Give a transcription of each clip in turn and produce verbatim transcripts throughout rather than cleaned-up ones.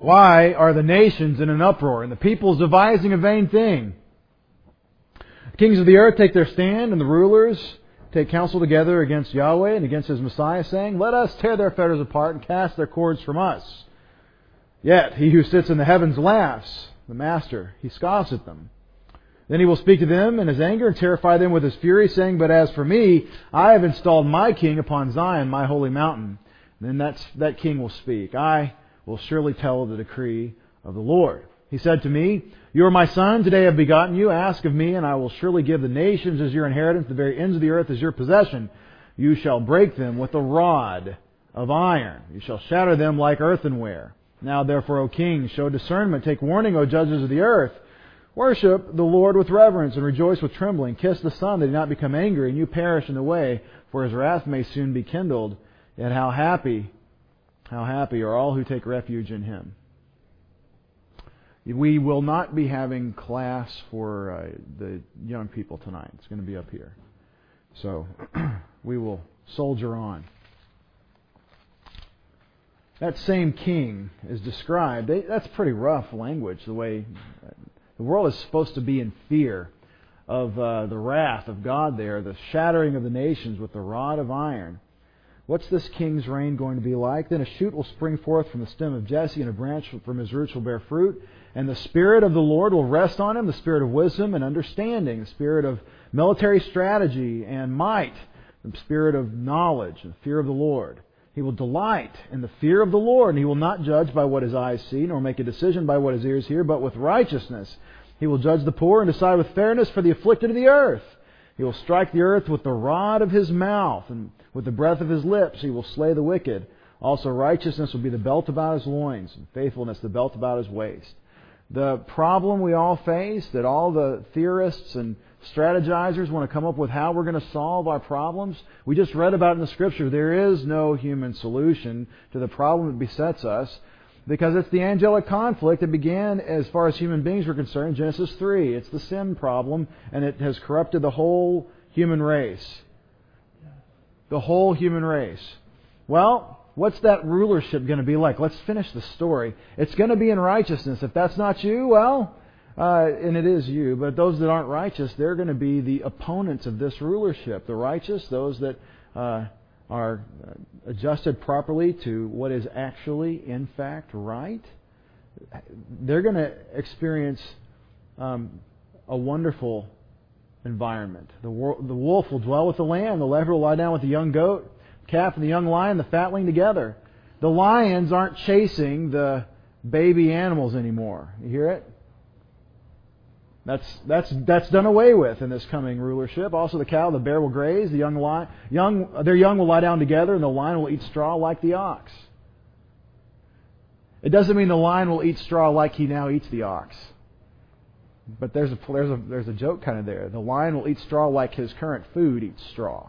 Why are the nations in an uproar and the peoples devising a vain thing? The kings of the earth take their stand, and the rulers take counsel together against Yahweh and against His Messiah, saying, Let us tear their fetters apart and cast their cords from us. Yet He who sits in the heavens laughs, the Master, He scoffs at them. Then He will speak to them in His anger and terrify them with His fury, saying, But as for me, I have installed my king upon Zion, my holy mountain. Then that's, that king will speak. I will surely tell the decree of the Lord. He said to me, You are my son, today I have begotten you. Ask of me, and I will surely give the nations as your inheritance, the very ends of the earth as your possession. You shall break them with a rod of iron. You shall shatter them like earthenware. Now therefore, O king, show discernment. Take warning, O judges of the earth. Worship the Lord with reverence and rejoice with trembling. Kiss the Son that He not become angry, and you perish in the way, for His wrath may soon be kindled. Yet how happy, how happy are all who take refuge in Him. We will not be having class for uh, the young people tonight. It's going to be up here. So we will soldier on. That same king is described. That's pretty rough language, the way the world is supposed to be in fear of uh, the wrath of God there, the shattering of the nations with the rod of iron. What's this king's reign going to be like? Then a shoot will spring forth from the stem of Jesse, and a branch from his roots will bear fruit. And the Spirit of the Lord will rest on him, the Spirit of wisdom and understanding, the Spirit of military strategy and might, the Spirit of knowledge and fear of the Lord. He will delight in the fear of the Lord, and He will not judge by what His eyes see, nor make a decision by what His ears hear, but with righteousness. He will judge the poor and decide with fairness for the afflicted of the earth. He will strike the earth with the rod of His mouth, and with the breath of His lips He will slay the wicked. Also righteousness will be the belt about His loins, and faithfulness the belt about His waist. The problem we all face, that all the theorists and strategizers want to come up with how we're going to solve our problems, we just read about in the Scripture. There is no human solution to the problem that besets us, because it's the angelic conflict that began, as far as human beings were concerned, in Genesis three. It's the sin problem, and it has corrupted the whole human race. The whole human race. Well, what's that rulership going to be like? Let's finish the story. It's going to be in righteousness. If that's not you, well, uh, and it is you, but those that aren't righteous, they're going to be the opponents of this rulership. The righteous, those that uh, are adjusted properly to what is actually, in fact, right, they're going to experience um, a wonderful environment. The, wor- the wolf will dwell with the lamb. The leopard will lie down with the young goat. The calf and the young lion, the fatling together. The lions aren't chasing the baby animals anymore. You hear it? That's that's that's done away with in this coming rulership. Also, the cow, the bear will graze. The young lion, young their young will lie down together, and the lion will eat straw like the ox. It doesn't mean the lion will eat straw like he now eats the ox. But there's a there's a there's a joke kind of there. The lion will eat straw like his current food eats straw.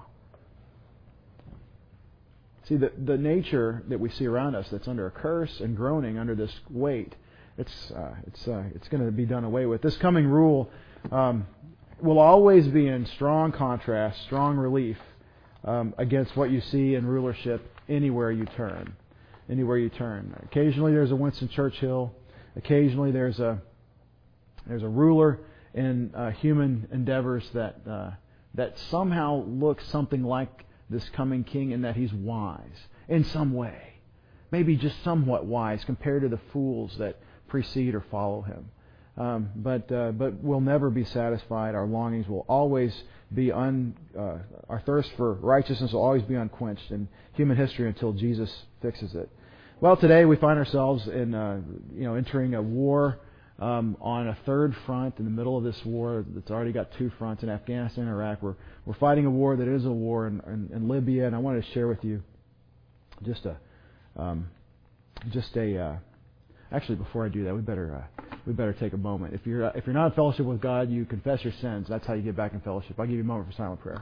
See, the the nature that we see around us that's under a curse and groaning under this weight, it's uh, it's uh, it's going to be done away with. This coming rule um, will always be in strong contrast, strong relief um, against what you see in rulership anywhere you turn. Anywhere you turn. Occasionally there's a Winston Churchill. Occasionally there's a there's a ruler in uh, human endeavors that uh, that somehow looks something like this coming king, in that he's wise in some way, maybe just somewhat wise compared to the fools that precede or follow him. Um, but uh, but we'll never be satisfied. Our longings will always be un. Uh, our thirst for righteousness will always be unquenched in human history until Jesus fixes it. Well, today we find ourselves in uh, you know entering a war um, on a third front in the middle of this war that's already got two fronts in Afghanistan and Iraq. We're we're fighting a war that is a war in, in, in Libya, and I wanted to share with you just a um, just a. Uh, Actually, before I do that, we better uh, we better take a moment. If you're uh, if you're not in fellowship with God, you confess your sins. That's how you get back in fellowship. I'll give you a moment for silent prayer.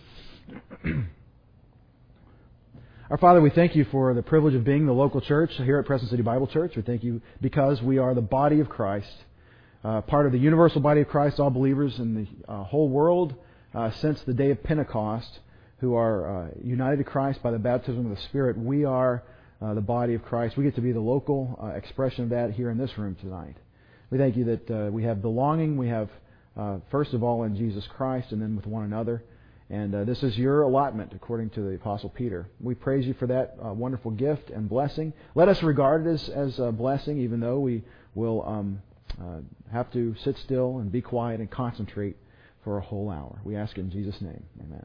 Our Father, we thank you for the privilege of being the local church here at Preston City Bible Church. We thank you because we are the body of Christ, uh, part of the universal body of Christ, all believers in the uh, whole world uh, since the day of Pentecost, who are uh, united to Christ by the baptism of the Spirit. We are uh, the body of Christ. We get to be the local uh, expression of that here in this room tonight. We thank you that uh, we have belonging. We have, uh, first of all, in Jesus Christ, and then with one another. And uh, this is your allotment, according to the Apostle Peter. We praise you for that uh, wonderful gift and blessing. Let us regard it as, as a blessing, even though we will um, uh, have to sit still and be quiet and concentrate for a whole hour. We ask it in Jesus' name. Amen.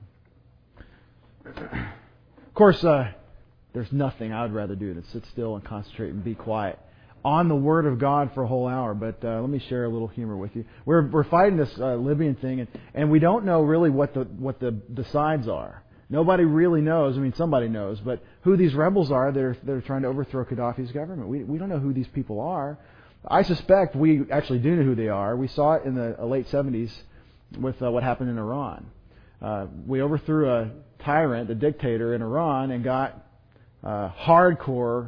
Of course, uh, there's nothing I would rather do than sit still and concentrate and be quiet on the Word of God for a whole hour. But uh, let me share a little humor with you. We're we're fighting this uh, Libyan thing, and, and we don't know really what the what the, the sides are. Nobody really knows. I mean, somebody knows, but who these rebels are that are, that are trying to overthrow Gaddafi's government. We we don't know who these people are. I suspect we actually do know who they are. We saw it in the late seventies with uh, what happened in Iran. Uh, we overthrew a tyrant, a dictator in Iran, and got uh, hardcore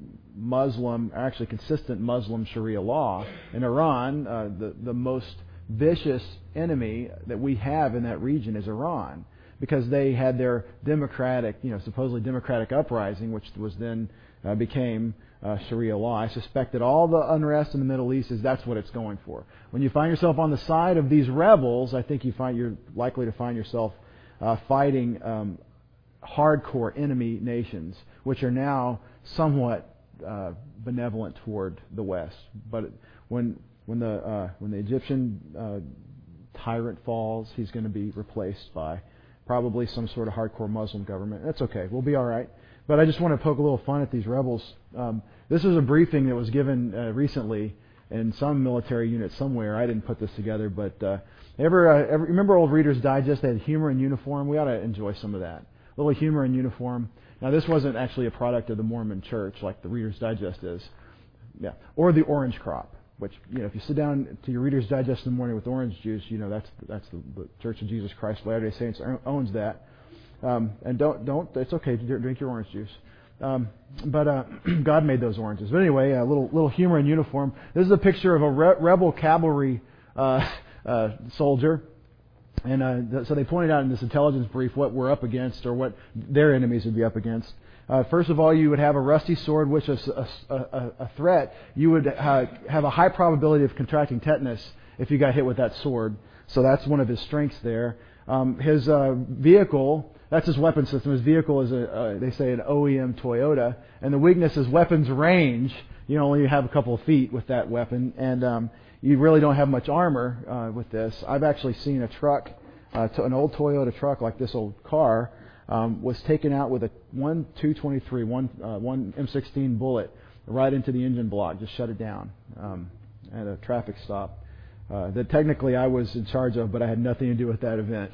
Muslim, actually consistent Muslim Sharia law in Iran. Uh, the the most vicious enemy that we have in that region is Iran, because they had their democratic, you know, supposedly democratic uprising, which was then uh, became uh, Sharia law. I suspect that all the unrest in the Middle East is that's what it's going for. When you find yourself on the side of these rebels, I think you find you're likely to find yourself uh, fighting um, hardcore enemy nations, which are now somewhat uh, benevolent toward the West. But when when the uh, when the Egyptian uh, tyrant falls, he's going to be replaced by probably some sort of hardcore Muslim government. That's okay. We'll be all right. But I just want to poke a little fun at these rebels. Um, this was a briefing that was given uh, recently in some military unit somewhere. I didn't put this together, but uh, ever, uh, ever remember old Reader's Digest? They had humor in uniform. We ought to enjoy some of that. A little humor in uniform. Now, this wasn't actually a product of the Mormon Church like the Reader's Digest is, yeah, or the Orange Crop. Which, you know, if you sit down to your Reader's Digest in the morning with orange juice, you know that's that's the, the Church of Jesus Christ of Latter-day Saints owns that. Um, and don't don't it's okay to drink your orange juice. Um, but uh, God made those oranges. But anyway, a little little humor in uniform. This is a picture of a re- rebel cavalry uh, uh, soldier, and uh, so they pointed out in this intelligence brief what we're up against, or what their enemies would be up against. Uh, first of all, you would have a rusty sword, which is a, a, a threat. You would uh, have a high probability of contracting tetanus if you got hit with that sword. So that's one of his strengths there. Um, his uh, vehicle, that's his weapon system. His vehicle is, a, uh, they say, an O E M Toyota. And the weakness is weapons range. You only have a couple of feet with that weapon. And um, you really don't have much armor uh, with this. I've actually seen a truck, uh, to an old Toyota truck like this old car, Um, was taken out with a one two twenty-three, one, uh, one M sixteen bullet right into the engine block, just shut it down um, at a traffic stop uh, that technically I was in charge of, but I had nothing to do with that event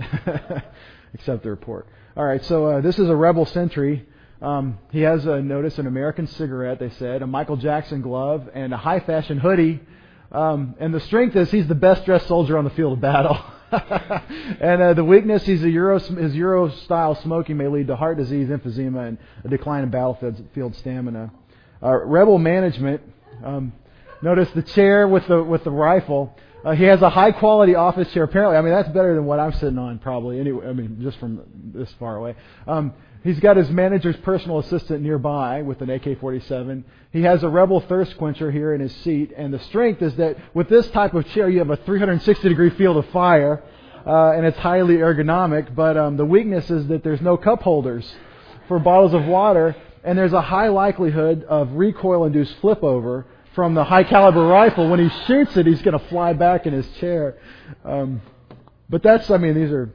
except the report. All right, so uh, this is a Rebel Sentry. Um, he has, a, notice, an American cigarette, they said, a Michael Jackson glove, and a high-fashion hoodie. Um, and the strength is he's the best-dressed soldier on the field of battle. and uh, the weakness, he's a Euro, his Euro-style smoking may lead to heart disease, emphysema, and a decline in battlefield stamina. Uh, rebel management. Um, notice the chair with the with the rifle. Uh, he has a high-quality office chair. Apparently, I mean that's better than what I'm sitting on, probably. Anyway, I mean just from this far away. Um, he's got his manager's personal assistant nearby with an A K forty-seven. He has a Rebel thirst quencher here in his seat, and the strength is that with this type of chair, you have a three hundred sixty degree field of fire, uh, and it's highly ergonomic. But um, the weakness is that there's no cup holders for bottles of water, and there's a high likelihood of recoil-induced flip over from the high-caliber rifle. When he shoots it, he's going to fly back in his chair. Um, but that's, I mean, these are.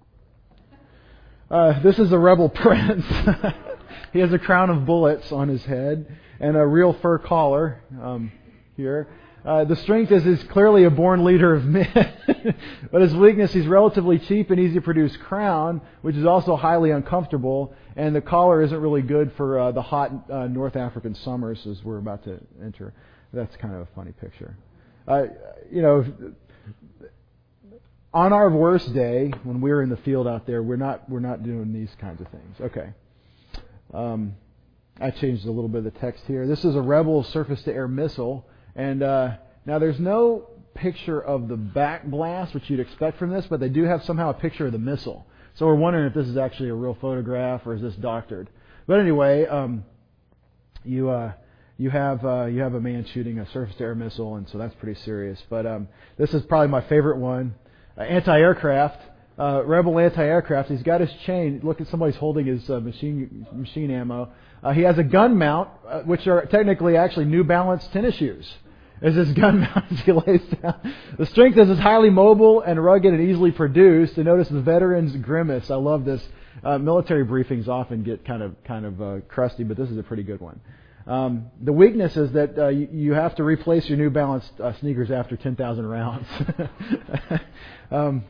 Uh, this is a Rebel Prince. He has a crown of bullets on his head and a real fur collar um, here. Uh, the strength is he's clearly a born leader of men. But his weakness, he's relatively cheap and easy to produce crown, which is also highly uncomfortable. And the collar isn't really good for uh, the hot uh, North African summers as we're about to enter. That's kind of a funny picture. Uh, you know, on our worst day, when we're in the field out there, we're not we're not doing these kinds of things. Okay. Um, I changed a little bit of the text here. This is a Rebel surface-to-air missile, and uh, now there's no picture of the back blast, which you'd expect from this, but they do have somehow a picture of the missile. So we're wondering if this is actually a real photograph or is this doctored. But anyway, um, you uh, you have uh, you have a man shooting a surface-to-air missile, and so that's pretty serious. But um, this is probably my favorite one: uh, anti-aircraft, uh, rebel anti-aircraft. He's got his chain. Look at somebody's holding his uh, machine machine ammo. Uh, he has a gun mount, uh, which are technically actually New Balance tennis shoes. Is his gun mount as he lays down. The strength is highly mobile and rugged and easily produced. And notice the veterans grimace. I love this. Uh, military briefings often get kind of kind of uh, crusty, but this is a pretty good one. Um, the weakness is that uh, you, you have to replace your New Balance uh, sneakers after ten thousand rounds. um,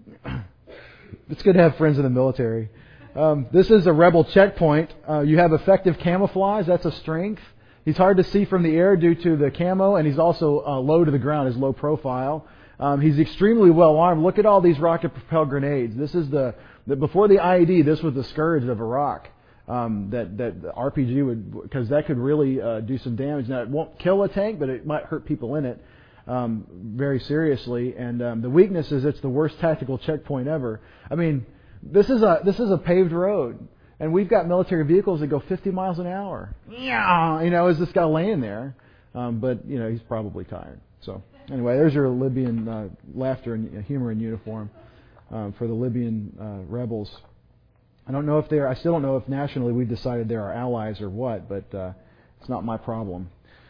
it's good to have friends in the military. Um, this is a rebel checkpoint. Uh, you have effective camouflage. That's a strength. He's hard to see from the air due to the camo, and he's also uh, low to the ground, his low profile. Um, he's extremely well armed. Look at all these rocket-propelled grenades. This is the, the before the I E D. This was the scourge of Iraq. Um, that that the R P G would, because that could really uh, do some damage. Now it won't kill a tank, but it might hurt people in it um, very seriously. And um, the weakness is it's the worst tactical checkpoint ever. I mean, this is a this is a paved road. And we've got military vehicles that go fifty miles an hour. Yeah, you know, is this guy laying there? Um, but, you know, he's probably tired. So, anyway, there's your Libyan uh, laughter and humor in uniform um, for the Libyan uh, rebels. I don't know if they're, I still don't know if nationally we've decided they're our allies or what, but uh, it's not my problem.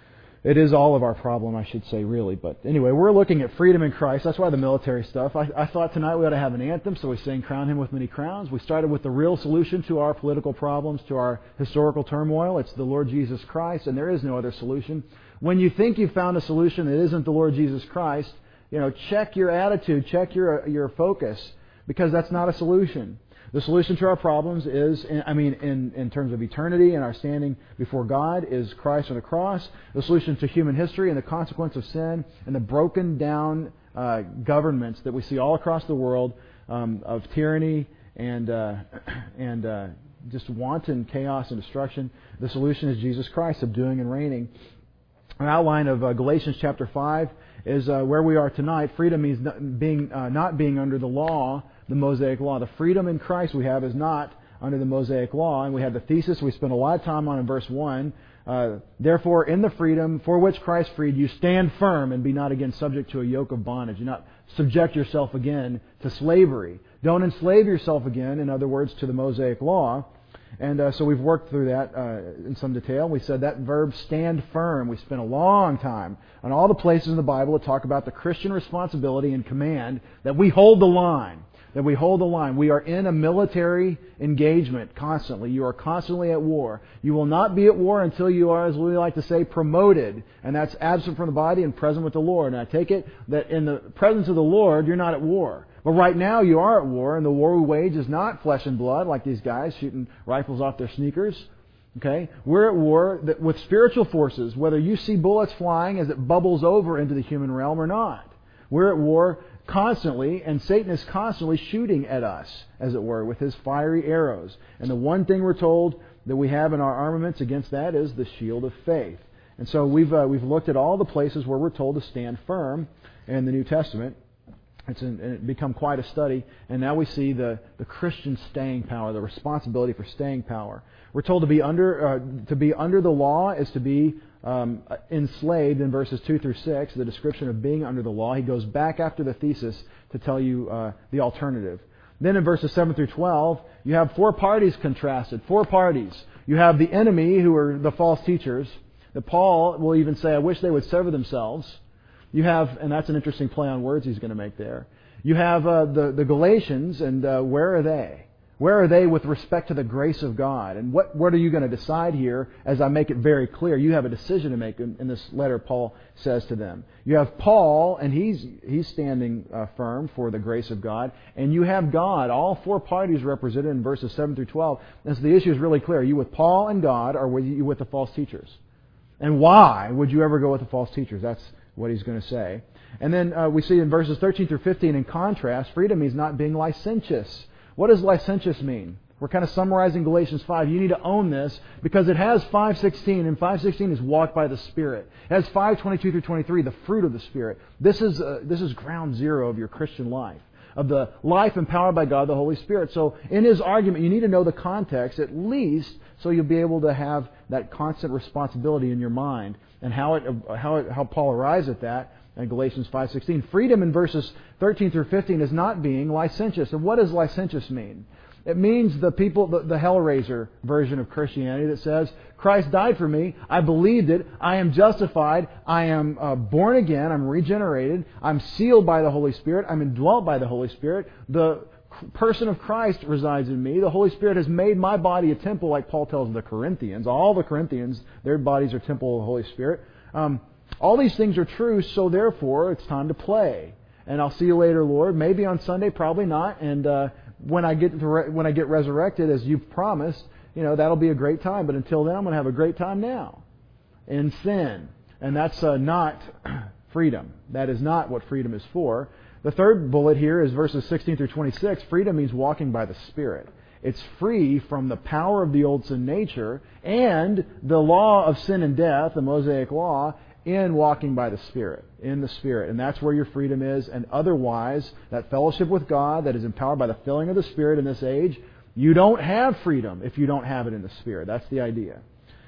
It is all of our problem, I should say, really. But anyway, we're looking at freedom in Christ. That's why the military stuff. I, I thought tonight we ought to have an anthem, so we sang Crown Him with Many Crowns. We started with the real solution to our political problems, to our historical turmoil. It's the Lord Jesus Christ, and there is no other solution. When you think you've found a solution that isn't the Lord Jesus Christ, you know, check your attitude, check your your focus, because that's not a solution. The solution to our problems is, I mean, in, in terms of eternity and our standing before God, is Christ on the cross. The solution to human history and the consequence of sin and the broken down uh, governments that we see all across the world um, of tyranny and uh, and uh, just wanton chaos and destruction. The solution is Jesus Christ, subduing and reigning. An outline of uh, Galatians chapter five is uh, where we are tonight. Freedom means not being, uh, not being under the law, the Mosaic law. The freedom in Christ we have is not under the Mosaic law. And we had the thesis we spent a lot of time on in verse one. Uh, Therefore, in the freedom for which Christ freed you, stand firm and be not again subject to a yoke of bondage. Do not subject yourself again to slavery. Don't enslave yourself again, in other words, to the Mosaic law. And uh, so we've worked through that uh, in some detail. We said that verb, stand firm, we spent a long time on all the places in the Bible that talk about the Christian responsibility and command that we hold the line. That we hold the line. We are in a military engagement constantly. You are constantly at war. You will not be at war until you are, as we like to say, promoted. And that's absent from the body and present with the Lord. And I take it that in the presence of the Lord, you're not at war. But right now you are at war, and the war we wage is not flesh and blood like these guys shooting rifles off their sneakers. Okay? We're at war with spiritual forces, whether you see bullets flying as it bubbles over into the human realm or not. We're at war constantly, and Satan is constantly shooting at us, as it were, with his fiery arrows. And the one thing we're told that we have in our armaments against that is the shield of faith. And so we've uh, we've looked at all the places where we're told to stand firm in the New Testament. It's an, it's become quite a study, and now we see the, the Christian staying power, the responsibility for staying power. We're told to be under uh, to be under the law is to be um, enslaved in verses two through six. The description of being under the law. He goes back after the thesis to tell you uh, the alternative. Then in verses seven through twelve, you have four parties contrasted. Four parties. You have the enemy, who are the false teachers. That Paul will even say, "I wish they would sever themselves." You have, and that's an interesting play on words he's going to make there. You have uh, the, the Galatians, and uh, where are they? Where are they with respect to the grace of God? And what, what are you going to decide here as I make it very clear? You have a decision to make in, in this letter Paul says to them. You have Paul, and he's he's standing uh, firm for the grace of God. And you have God, all four parties represented in verses seven through twelve. And so the issue is really clear. Are you with Paul and God, or are you with the false teachers? And why would you ever go with the false teachers? That's what he's going to say. And then uh, we see in verses thirteen through fifteen, in contrast, freedom means not being licentious. What does licentious mean? We're kind of summarizing Galatians five. You need to own this because it has five sixteen, and five sixteen is walk by the Spirit. It has five twenty-two through twenty-three, the fruit of the Spirit. This is uh, this is ground zero of your Christian life, of the life empowered by God, the Holy Spirit. So in his argument, you need to know the context at least so you'll be able to have that constant responsibility in your mind. And how it how it, how Paul arrives at that in Galatians five sixteen. Freedom in verses thirteen through fifteen is not being licentious. And what does licentious mean? It means the people, the, the Hellraiser version of Christianity that says, Christ died for me, I believed it, I am justified, I am uh, born again, I'm regenerated, I'm sealed by the Holy Spirit, I'm indwelt by the Holy Spirit, the person of Christ resides in me, the Holy Spirit has made my body a temple, like Paul tells the Corinthians. All the Corinthians, their bodies are temple of the Holy Spirit. Um, all these things are true, so therefore it's time to play. And I'll see you later, Lord. Maybe on Sunday, probably not. And uh, when I get to re- when I get resurrected, as you've promised, you know, that'll be a great time. But until then, I'm going to have a great time now in sin. And that's uh, not freedom. That is not what freedom is for. The third bullet here is verses sixteen through twenty-six. Freedom means walking by the Spirit. It's free from the power of the old sin nature and the law of sin and death, the Mosaic law, in walking by the Spirit, in the Spirit. And that's where your freedom is. And otherwise, that fellowship with God that is empowered by the filling of the Spirit in this age, you don't have freedom if you don't have it in the Spirit. That's the idea.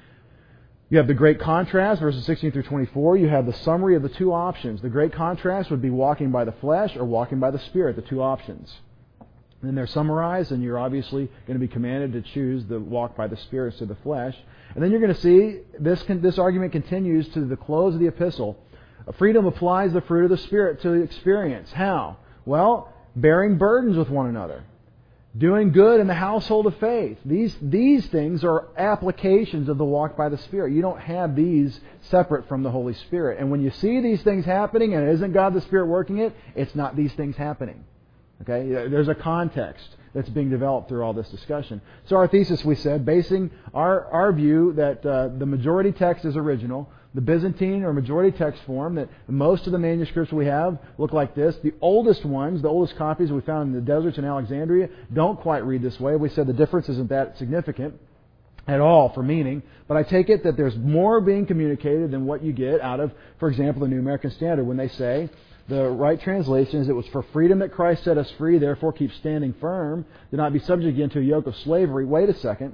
You have the great contrast, verses sixteen through twenty-four. You have the summary of the two options. The great contrast would be walking by the flesh or walking by the Spirit, the two options. And then they're summarized, and you're obviously going to be commanded to choose the walk by the Spirit instead of the flesh. And then you're going to see this this argument continues to the close of the epistle. Freedom applies the fruit of the Spirit to the experience. How? Well, bearing burdens with one another. Doing good in the household of faith. These these things are applications of the walk by the Spirit. You don't have these separate from the Holy Spirit. And when you see these things happening and it isn't God the Spirit working it, it's not these things happening. Okay? There's a context that's being developed through all this discussion. So our thesis, we said, basing our, our view that uh, the majority text is original, the Byzantine or majority text form, that most of the manuscripts we have look like this. The oldest ones, the oldest copies we found in the deserts in Alexandria, don't quite read this way. We said the difference isn't that significant at all for meaning, but I take it that there's more being communicated than what you get out of, for example, the New American Standard when they say, the right translation is, it was for freedom that Christ set us free, therefore keep standing firm, do not be subject again to a yoke of slavery. Wait a second.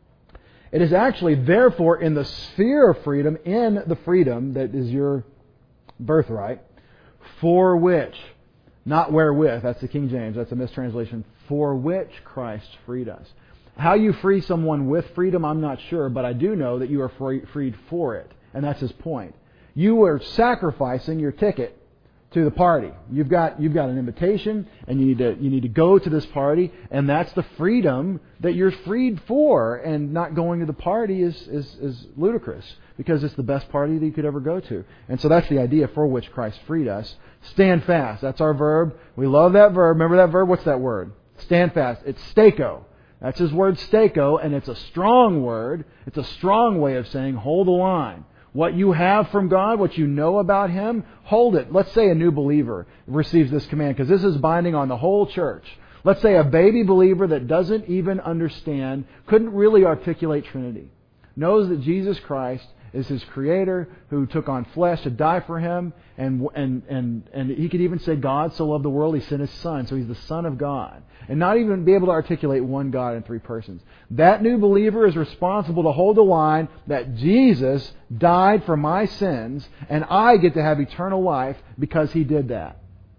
It is actually, therefore, in the sphere of freedom, in the freedom that is your birthright, for which, not wherewith, that's the King James, that's a mistranslation, for which Christ freed us. How you free someone with freedom, I'm not sure, but I do know that you are free, freed for it. And that's his point. You are sacrificing your ticket to the party. You've got you've got an invitation, and you need to you need to go to this party, and that's the freedom that you're freed for. And not going to the party is is, is ludicrous, because it's the best party that you could ever go to. And so that's the idea for which Christ freed us. Stand fast. That's our verb. We love that verb. Remember that verb? What's that word? Stand fast. It's stako. That's his word, stako, and it's a strong word. It's a strong way of saying hold the line. What you have from God, what you know about Him, hold it. Let's say a new believer receives this command, because this is binding on the whole church. Let's say a baby believer that doesn't even understand, couldn't really articulate Trinity, knows that Jesus Christ is his Creator, who took on flesh to die for him, and and and and he could even say God so loved the world He sent His Son, so He's the Son of God, and not even be able to articulate one God in three persons. That new believer is responsible to hold the line that Jesus died for my sins, and I get to have eternal life because He did that.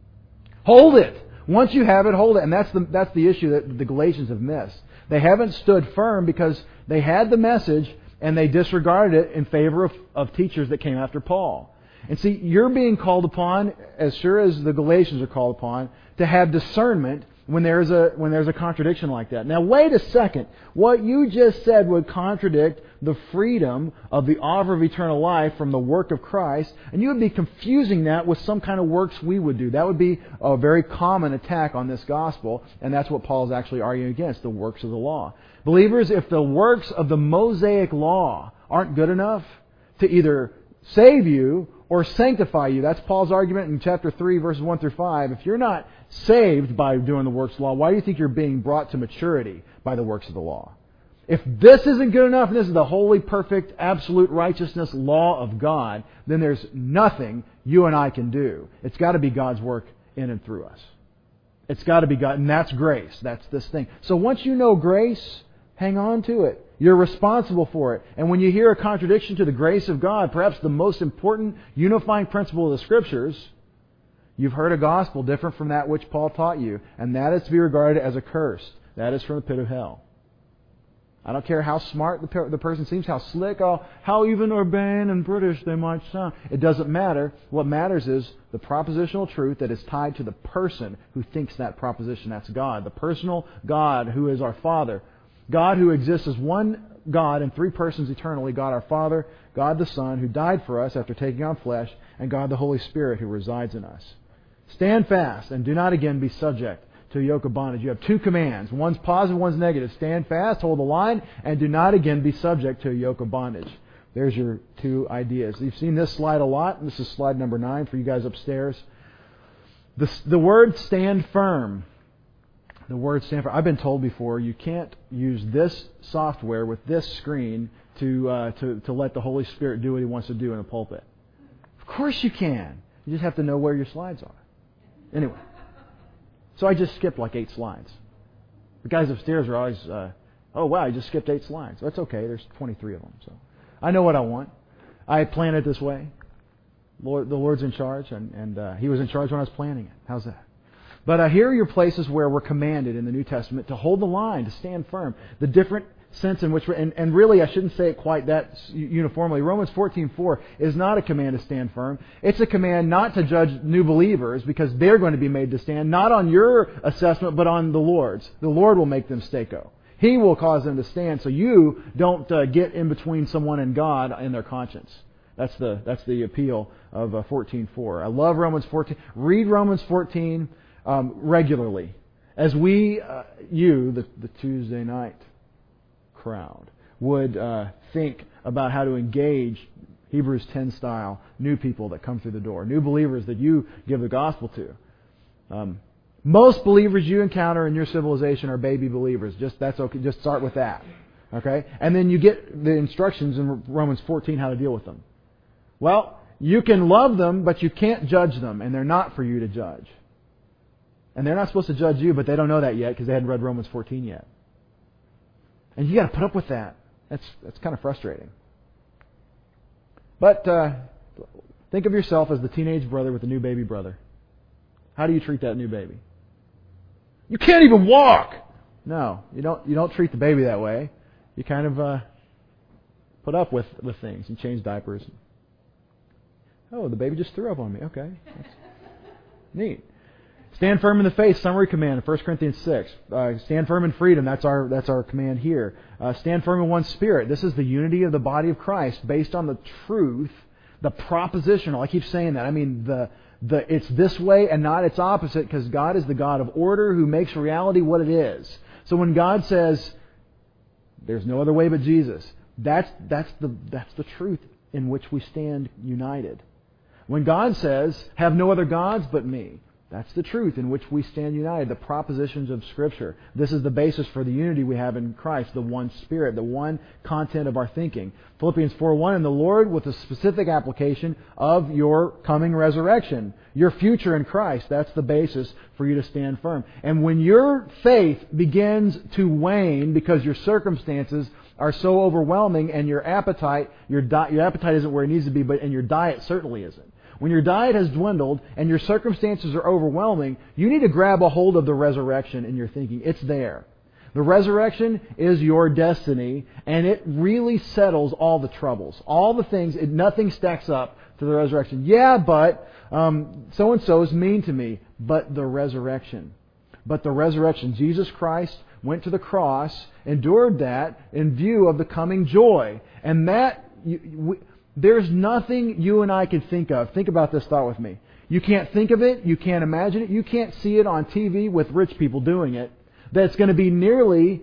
Hold it. Once you have it, hold it. And that's the that's the issue that the Galatians have missed. They haven't stood firm because they had the message, and they disregarded it in favor of, of teachers that came after Paul. And see, you're being called upon, as sure as the Galatians are called upon, to have discernment when there's a when there's a contradiction like that. Now, wait a second. What you just said would contradict the freedom of the offer of eternal life from the work of Christ, and you would be confusing that with some kind of works we would do. That would be a very common attack on this gospel, and that's what Paul is actually arguing against, the works of the law. Believers, if the works of the Mosaic law aren't good enough to either save you or sanctify you, that's Paul's argument in chapter three, verses one through five. If you're not saved by doing the works of the law, why do you think you're being brought to maturity by the works of the law? If this isn't good enough, and this is the holy, perfect, absolute righteousness law of God, then there's nothing you and I can do. It's got to be God's work in and through us. It's got to be God, and that's grace. That's this thing. So once you know grace, hang on to it. You're responsible for it. And when you hear a contradiction to the grace of God, perhaps the most important unifying principle of the Scriptures, you've heard a gospel different from that which Paul taught you, and that is to be regarded as accursed. That is from the pit of hell. I don't care how smart the, per- the person seems, how slick, how, how even urbane and British they might sound. It doesn't matter. What matters is the propositional truth that is tied to the person who thinks that proposition. That's God. The personal God who is our Father. God who exists as one God in three persons eternally. God our Father, God the Son who died for us after taking on flesh, and God the Holy Spirit who resides in us. Stand fast and do not again be subject to a yoke of bondage. You have two commands. One's positive, one's negative. Stand fast, hold the line, and do not again be subject to a yoke of bondage. There's your two ideas. You've seen this slide a lot. This is slide number nine for you guys upstairs. The, the word stand firm. The word stand firm. I've been told before you can't use this software with this screen to, uh, to, to let the Holy Spirit do what He wants to do in a pulpit. Of course you can. You just have to know where your slides are. Anyway. So I just skipped like eight slides. The guys upstairs are always, uh, oh wow, you just skipped eight slides. That's okay. There's twenty-three of them. So I know what I want. I plan it this way. Lord, the Lord's in charge, and, and uh, He was in charge when I was planning it. How's that? But uh, here are your places where we're commanded in the New Testament to hold the line, to stand firm. The different sense in which we're, and, and really I shouldn't say it quite that uniformly. Romans fourteen four is not a command to stand firm. It's a command not to judge new believers because they're going to be made to stand, not on your assessment, but on the Lord's. The Lord will make them stako. He will cause them to stand, so you don't uh, get in between someone and God and their conscience. That's the that's the appeal of uh, fourteen four. I love Romans fourteen. Read Romans fourteen um, regularly. As we, uh, you, the, the Tuesday night crowd, would uh, think about how to engage Hebrews ten style new people that come through the door, new believers that you give the gospel to. Um, most believers you encounter in your civilization are baby believers. Just that's okay. Just start with that, okay? And then you get the instructions in Romans fourteen how to deal with them. Well, you can love them, but you can't judge them, and they're not for you to judge. And they're not supposed to judge you, but they don't know that yet because they hadn't read Romans fourteen yet. And you got to put up with that. That's that's kind of frustrating. But uh, think of yourself as the teenage brother with the new baby brother. How do you treat that new baby? You can't even walk. No, you don't. You don't treat the baby that way. You kind of uh, put up with with things and change diapers. Oh, the baby just threw up on me. Okay, that's neat. Stand firm in the faith, summary command, First Corinthians six. Uh, stand firm in freedom, that's our that's our command here. Uh, stand firm in one spirit. This is the unity of the body of Christ based on the truth, the propositional. I keep saying that. I mean, the the it's this way and not its opposite, because God is the God of order who makes reality what it is. So when God says, there's no other way but Jesus, that's that's the that's the truth in which we stand united. When God says, have no other gods but me, that's the truth in which we stand united, the propositions of Scripture. This is the basis for the unity we have in Christ, the one Spirit, the one content of our thinking. Philippians four one, and the Lord with a specific application of your coming resurrection, your future in Christ. That's the basis for you to stand firm. And when your faith begins to wane because your circumstances are so overwhelming and your appetite, your, di- your appetite isn't where it needs to be, but and your diet certainly isn't. When your diet has dwindled and your circumstances are overwhelming, you need to grab a hold of the resurrection in your thinking. It's there. The resurrection is your destiny, and it really settles all the troubles. All the things, it, nothing stacks up to the resurrection. Yeah, but um, so-and-so is mean to me. But the resurrection. But the resurrection. Jesus Christ went to the cross, endured that in view of the coming joy. And that... You, we, There's nothing you and I can think of. Think about this thought with me. You can't think of it. You can't imagine it. You can't see it on T V with rich people doing it. That's going to be nearly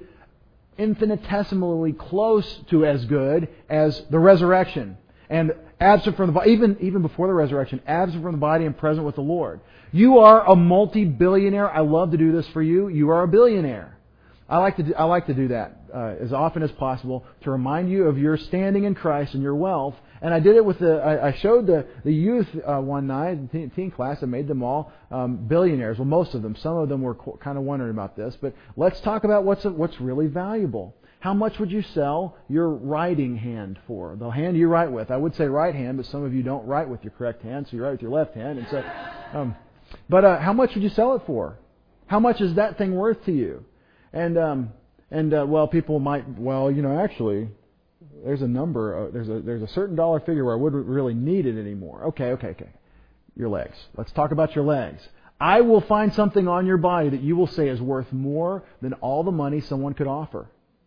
infinitesimally close to as good as the resurrection. And absent from the body, even, even before the resurrection, absent from the body and present with the Lord. You are a multi-billionaire. I love to do this for you. You are a billionaire. I like to do, I like to do that uh, as often as possible to remind you of your standing in Christ and your wealth. And I did it with the. I, I showed the the youth uh, one night, teen, teen class. I made them all um, billionaires. Well, most of them. Some of them were co- kind of wondering about this. But let's talk about what's what's really valuable. How much would you sell your writing hand for? The hand you write with. I would say right hand, but some of you don't write with your correct hand, so you write with your left hand. And so, um, but uh, how much would you sell it for? How much is that thing worth to you? And um, and uh, well, people might, well, you know, actually, there's a number, uh, there's a there's a certain dollar figure where I wouldn't really need it anymore. Okay, okay, okay. Your legs. Let's talk about your legs. I will find something on your body that you will say is worth more than all the money someone could offer.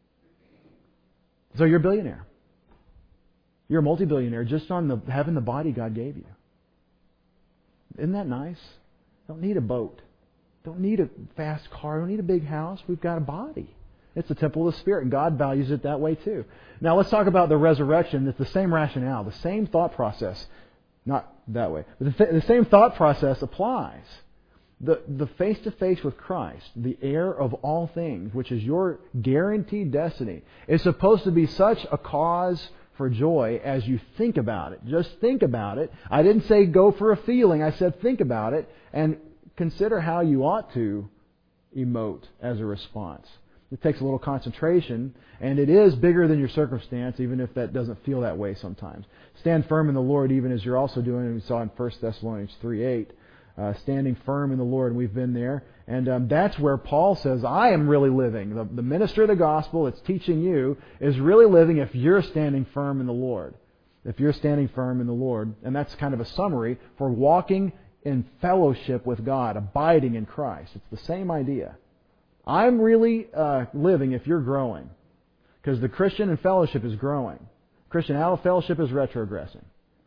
So you're a billionaire. You're a multi-billionaire just on the having the body God gave you. Isn't that nice? Don't need a boat. Don't need a fast car. Don't need a big house. We've got a body. It's the temple of the Spirit, and God values it that way too. Now let's talk about the resurrection. It's the same rationale, the same thought process. Not that way. But the, th- the same thought process applies. The, the face-to-face with Christ, the heir of all things, which is your guaranteed destiny, is supposed to be such a cause for joy as you think about it. Just think about it. I didn't say go for a feeling. I said think about it and consider how you ought to emote as a response. It takes a little concentration, and it is bigger than your circumstance, even if that doesn't feel that way sometimes. Stand firm in the Lord, even as you're also doing, we saw in First Thessalonians three eight. Uh, standing firm in the Lord, and we've been there. And um, that's where Paul says, I am really living. The, the minister of the gospel that's teaching you is really living if you're standing firm in the Lord. If you're standing firm in the Lord. And that's kind of a summary for walking in fellowship with God, abiding in Christ. It's the same idea. I'm really uh, living if you're growing. Because the Christian in fellowship is growing. Christian out of fellowship is retrogressing.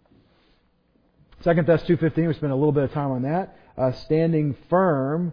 Second Thess two fifteen, we spent a little bit of time on that. Uh, standing firm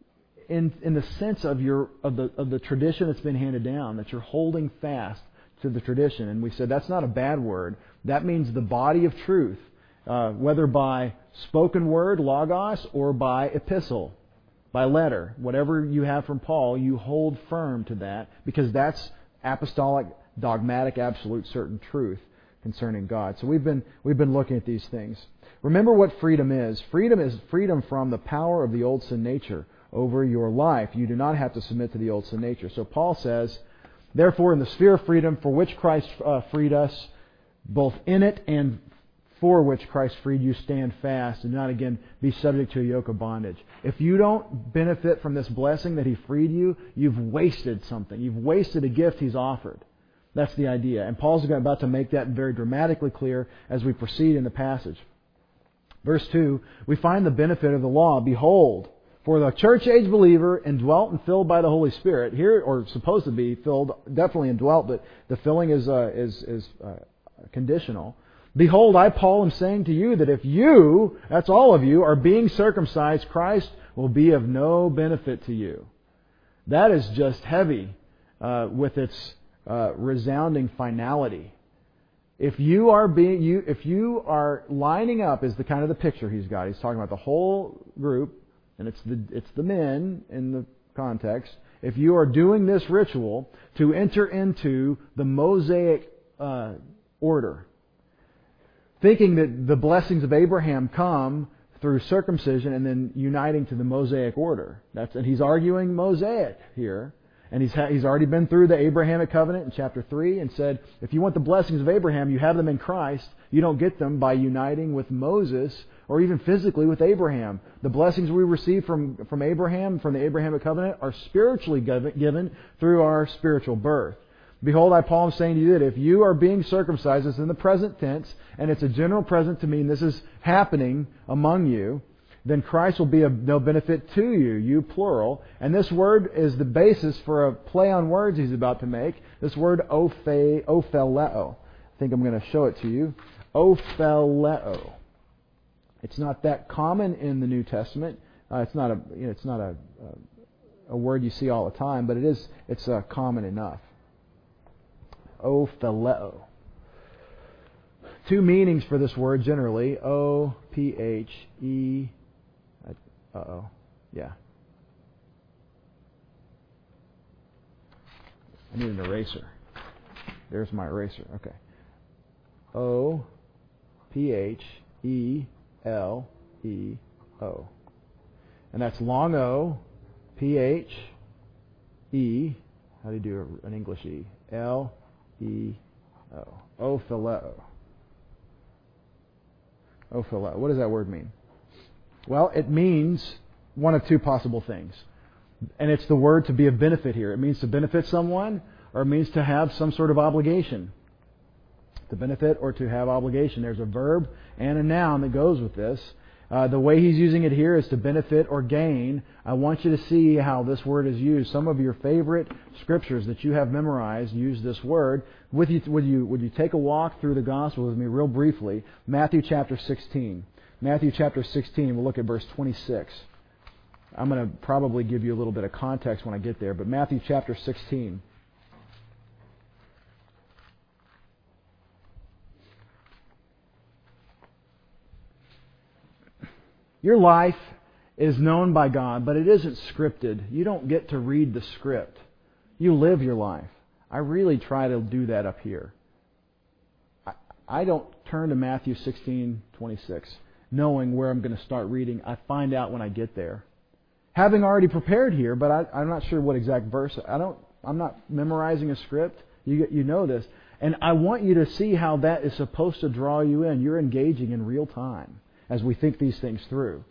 in in the sense of your of the of the tradition that's been handed down, that you're holding fast to the tradition. And we said that's not a bad word. That means the body of truth, uh, whether by spoken word, logos, or by epistle, by letter. Whatever you have from Paul, you hold firm to that because that's apostolic, dogmatic, absolute, certain truth concerning God. So we've been we've been looking at these things. Remember what freedom is. Freedom is freedom from the power of the old sin nature over your life. You do not have to submit to the old sin nature. So Paul says, therefore, in the sphere of freedom for which Christ uh, freed us, both in it and for which Christ freed you, stand fast and not again be subject to a yoke of bondage. If you don't benefit from this blessing that He freed you, you've wasted something. You've wasted a gift He's offered. That's the idea. And Paul's about to make that very dramatically clear as we proceed in the passage. Verse two, we find the benefit of the law. Behold, for the church-age believer, indwelt and filled by the Holy Spirit, here, or supposed to be filled, definitely indwelt, but the filling is uh, is, is uh, conditional. Behold, I, Paul, am saying to you that if you, that's all of you, are being circumcised, Christ will be of no benefit to you. That is just heavy uh, with its uh, resounding finality. If you are being, you, if you are lining up, is the kind of the picture he's got. He's talking about the whole group, and it's the it's the men in the context. If you are doing this ritual to enter into the Mosaic uh, order, thinking that the blessings of Abraham come through circumcision and then uniting to the Mosaic order. That's and he's arguing Mosaic here. And he's ha- he's already been through the Abrahamic covenant in chapter three and said, if you want the blessings of Abraham, you have them in Christ. You don't get them by uniting with Moses or even physically with Abraham. The blessings we receive from, from Abraham, from the Abrahamic covenant, are spiritually given through our spiritual birth. Behold, I, Paul, am saying to you that if you are being circumcised, it's in the present tense, and it's a general present to mean this is happening among you, then Christ will be of no benefit to you, you plural. And this word is the basis for a play on words he's about to make. This word ophe, opheleo. I think I'm going to show it to you. Opheleo. It's not that common in the New Testament. Uh, it's not a you know, it's not a, a a word you see all the time, but it is it's uh, common enough. Opheleo. Two meanings for this word generally. O P H E. Uh-oh. Yeah. I need an eraser. There's my eraser. Okay. O P H E L E O. And that's long O, P H E How do you do an English E? L E O. Ophileo. Ophileo. What does that word mean? Well, it means one of two possible things. And it's the word to be of benefit here. It means to benefit someone, or it means to have some sort of obligation. To benefit or to have obligation. There's a verb and a noun that goes with this. Uh, the way he's using it here is to benefit or gain. I want you to see how this word is used. Some of your favorite scriptures that you have memorized use this word. Would you, would you, would you take a walk through the Gospel with me real briefly? Matthew chapter sixteen. Matthew chapter sixteen, we'll look at verse twenty-six. I'm going to probably give you a little bit of context when I get there, but Matthew chapter sixteen. Your life is known by God, but it isn't scripted. You don't get to read the script. You live your life. I really try to do that up here. I, I don't turn to Matthew sixteen twenty-six knowing where I'm going to start reading. I find out when I get there. Having already prepared here, but I, I'm not sure what exact verse. I don't. I'm not memorizing a script. You you know this, and I want you to see how that is supposed to draw you in. You're engaging in real time as we think these things through.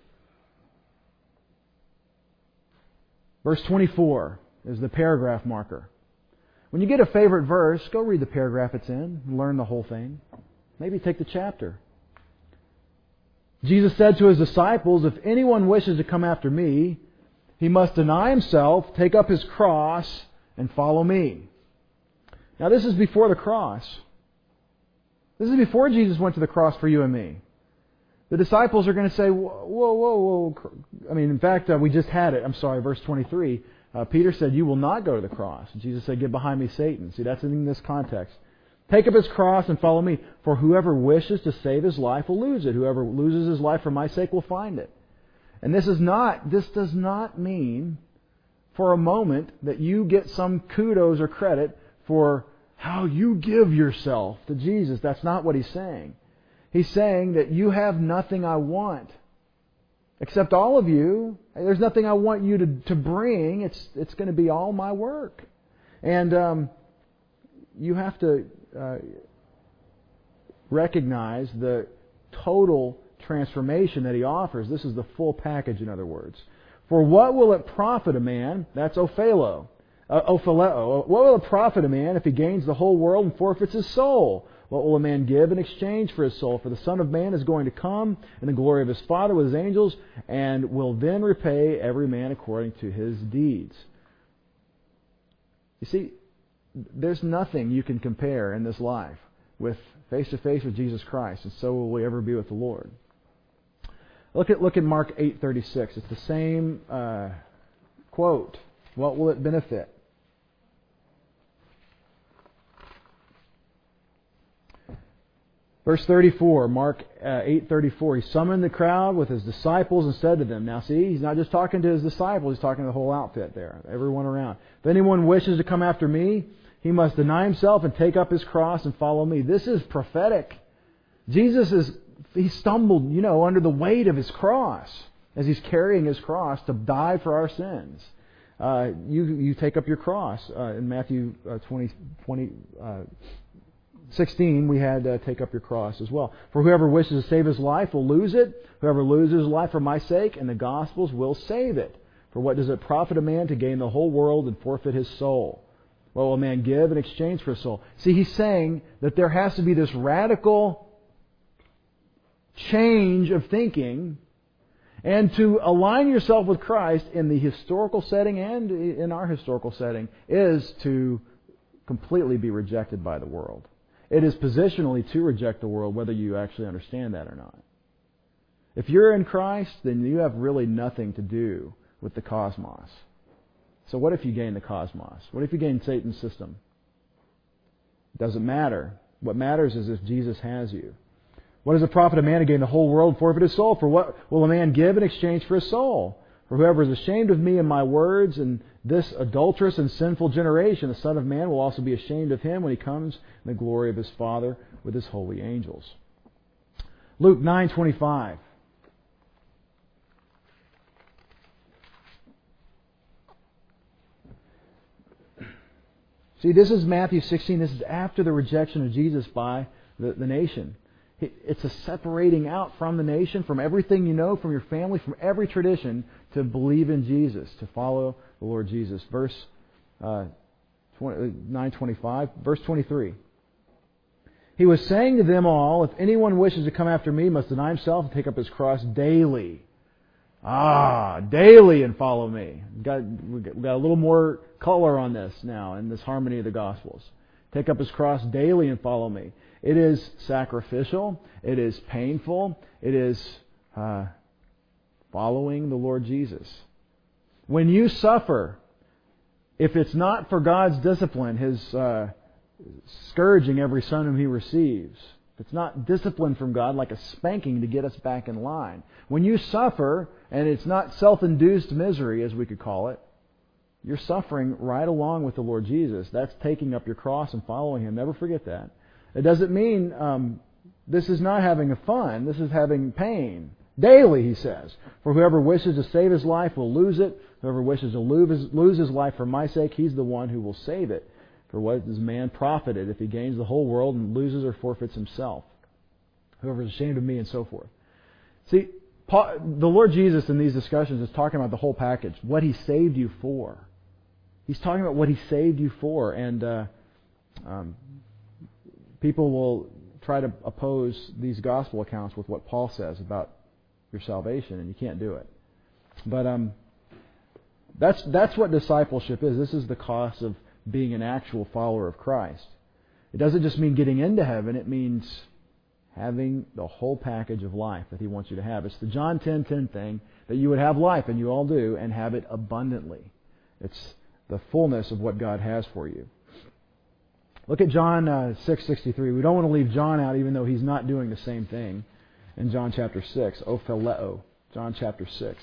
Verse twenty-four is the paragraph marker. When you get a favorite verse, go read the paragraph it's in, learn the whole thing. Maybe take the chapter. Jesus said to His disciples, "If anyone wishes to come after me, he must deny himself, take up his cross, and follow me." Now this is before the cross. This is before Jesus went to the cross for you and me. The disciples are going to say, whoa, whoa, whoa. I mean, in fact, uh, we just had it. I'm sorry, verse twenty-three. Uh, Peter said, "You will not go to the cross." Jesus said, "Get behind me, Satan." See, that's in this context. "Take up his cross and follow me. For whoever wishes to save his life will lose it. Whoever loses his life for my sake will find it." And this is not, this does not mean for a moment that you get some kudos or credit for how you give yourself to Jesus. That's not what He's saying. He's saying that you have nothing I want. Except all of you. There's nothing I want you to, to bring. It's it's going to be all my work. And um, you have to uh, recognize the total transformation that He offers. This is the full package, in other words. "For what will it profit a man?" That's ophelo. Uh, ophileo. "What will it profit a man if he gains the whole world and forfeits his soul? What will a man give in exchange for his soul? For the Son of Man is going to come in the glory of His Father with His angels, and will then repay every man according to his deeds." You see, there's nothing you can compare in this life with face-to-face with Jesus Christ, and so will we ever be with the Lord. Look at look at Mark eight thirty-six. It's the same uh, quote. What will it benefit? Verse thirty-four, Mark uh, eight thirty-four. "He summoned the crowd with His disciples and said to them." Now see, He's not just talking to His disciples, He's talking to the whole outfit there, everyone around. "If anyone wishes to come after me, he must deny himself and take up his cross and follow me." This is prophetic. Jesus is, He stumbled, you know, under the weight of His cross as He's carrying His cross to die for our sins. Uh, you you take up your cross. Uh, in Matthew uh, twenty, twenty, uh, sixteen, we had uh, take up your cross as well. "For whoever wishes to save his life will lose it. Whoever loses his life for my sake and the gospel's will save it. For what does it profit a man to gain the whole world and forfeit his soul? What will a man give in exchange for his soul?" See, He's saying that there has to be this radical change of thinking, and to align yourself with Christ in the historical setting and in our historical setting is to completely be rejected by the world. It is positionally to reject the world, whether you actually understand that or not. If you're in Christ, then you have really nothing to do with the cosmos. So what if you gain the cosmos? What if you gain Satan's system? It doesn't matter. What matters is if Jesus has you. "What does it profit a man to gain the whole world and forfeit his soul? For what will a man give in exchange for his soul? For whoever is ashamed of me and my words in this adulterous and sinful generation, the Son of Man will also be ashamed of him when He comes in the glory of His Father with His holy angels." Luke nine twenty-five. See, this is Matthew sixteen. This is after the rejection of Jesus by the, the nation. It's a separating out from the nation, from everything you know, from your family, from every tradition, to believe in Jesus, to follow the Lord Jesus. Verse uh, nine twenty-five, verse twenty-three. He was saying to them all, if anyone wishes to come after me, must deny himself and take up his cross daily. Ah, daily and follow me. We've got, we've got a little more color on this now in this harmony of the Gospels. Take up his cross daily and follow me. It is sacrificial. It is painful. It is uh, following the Lord Jesus. When you suffer, if it's not for God's discipline, His uh, scourging every son whom He receives, if it's not discipline from God, like a spanking to get us back in line. When you suffer, and it's not self-induced misery, as we could call it, you're suffering right along with the Lord Jesus. That's taking up your cross and following Him. Never forget that. It doesn't mean um, this is not having a fun. This is having pain. Daily, He says. For whoever wishes to save his life will lose it. Whoever wishes to lose, lose his life for my sake, he's the one who will save it. For what is man profited if he gains the whole world and loses or forfeits himself? Whoever is ashamed of me, and so forth. See, Paul, the Lord Jesus in these discussions is talking about the whole package. What He saved you for. He's talking about what He saved you for. And uh, um, people will try to oppose these gospel accounts with what Paul says about your salvation, and you can't do it. But um, that's that's what discipleship is. This is the cost of being an actual follower of Christ. It doesn't just mean getting into heaven. It means having the whole package of life that He wants you to have. It's the John ten ten thing, that you would have life, and you all do, and have it abundantly. It's the fullness of what God has for you. Look at John uh, six sixty-three. We don't want to leave John out, even though he's not doing the same thing in John chapter six. Opheleo. John chapter six.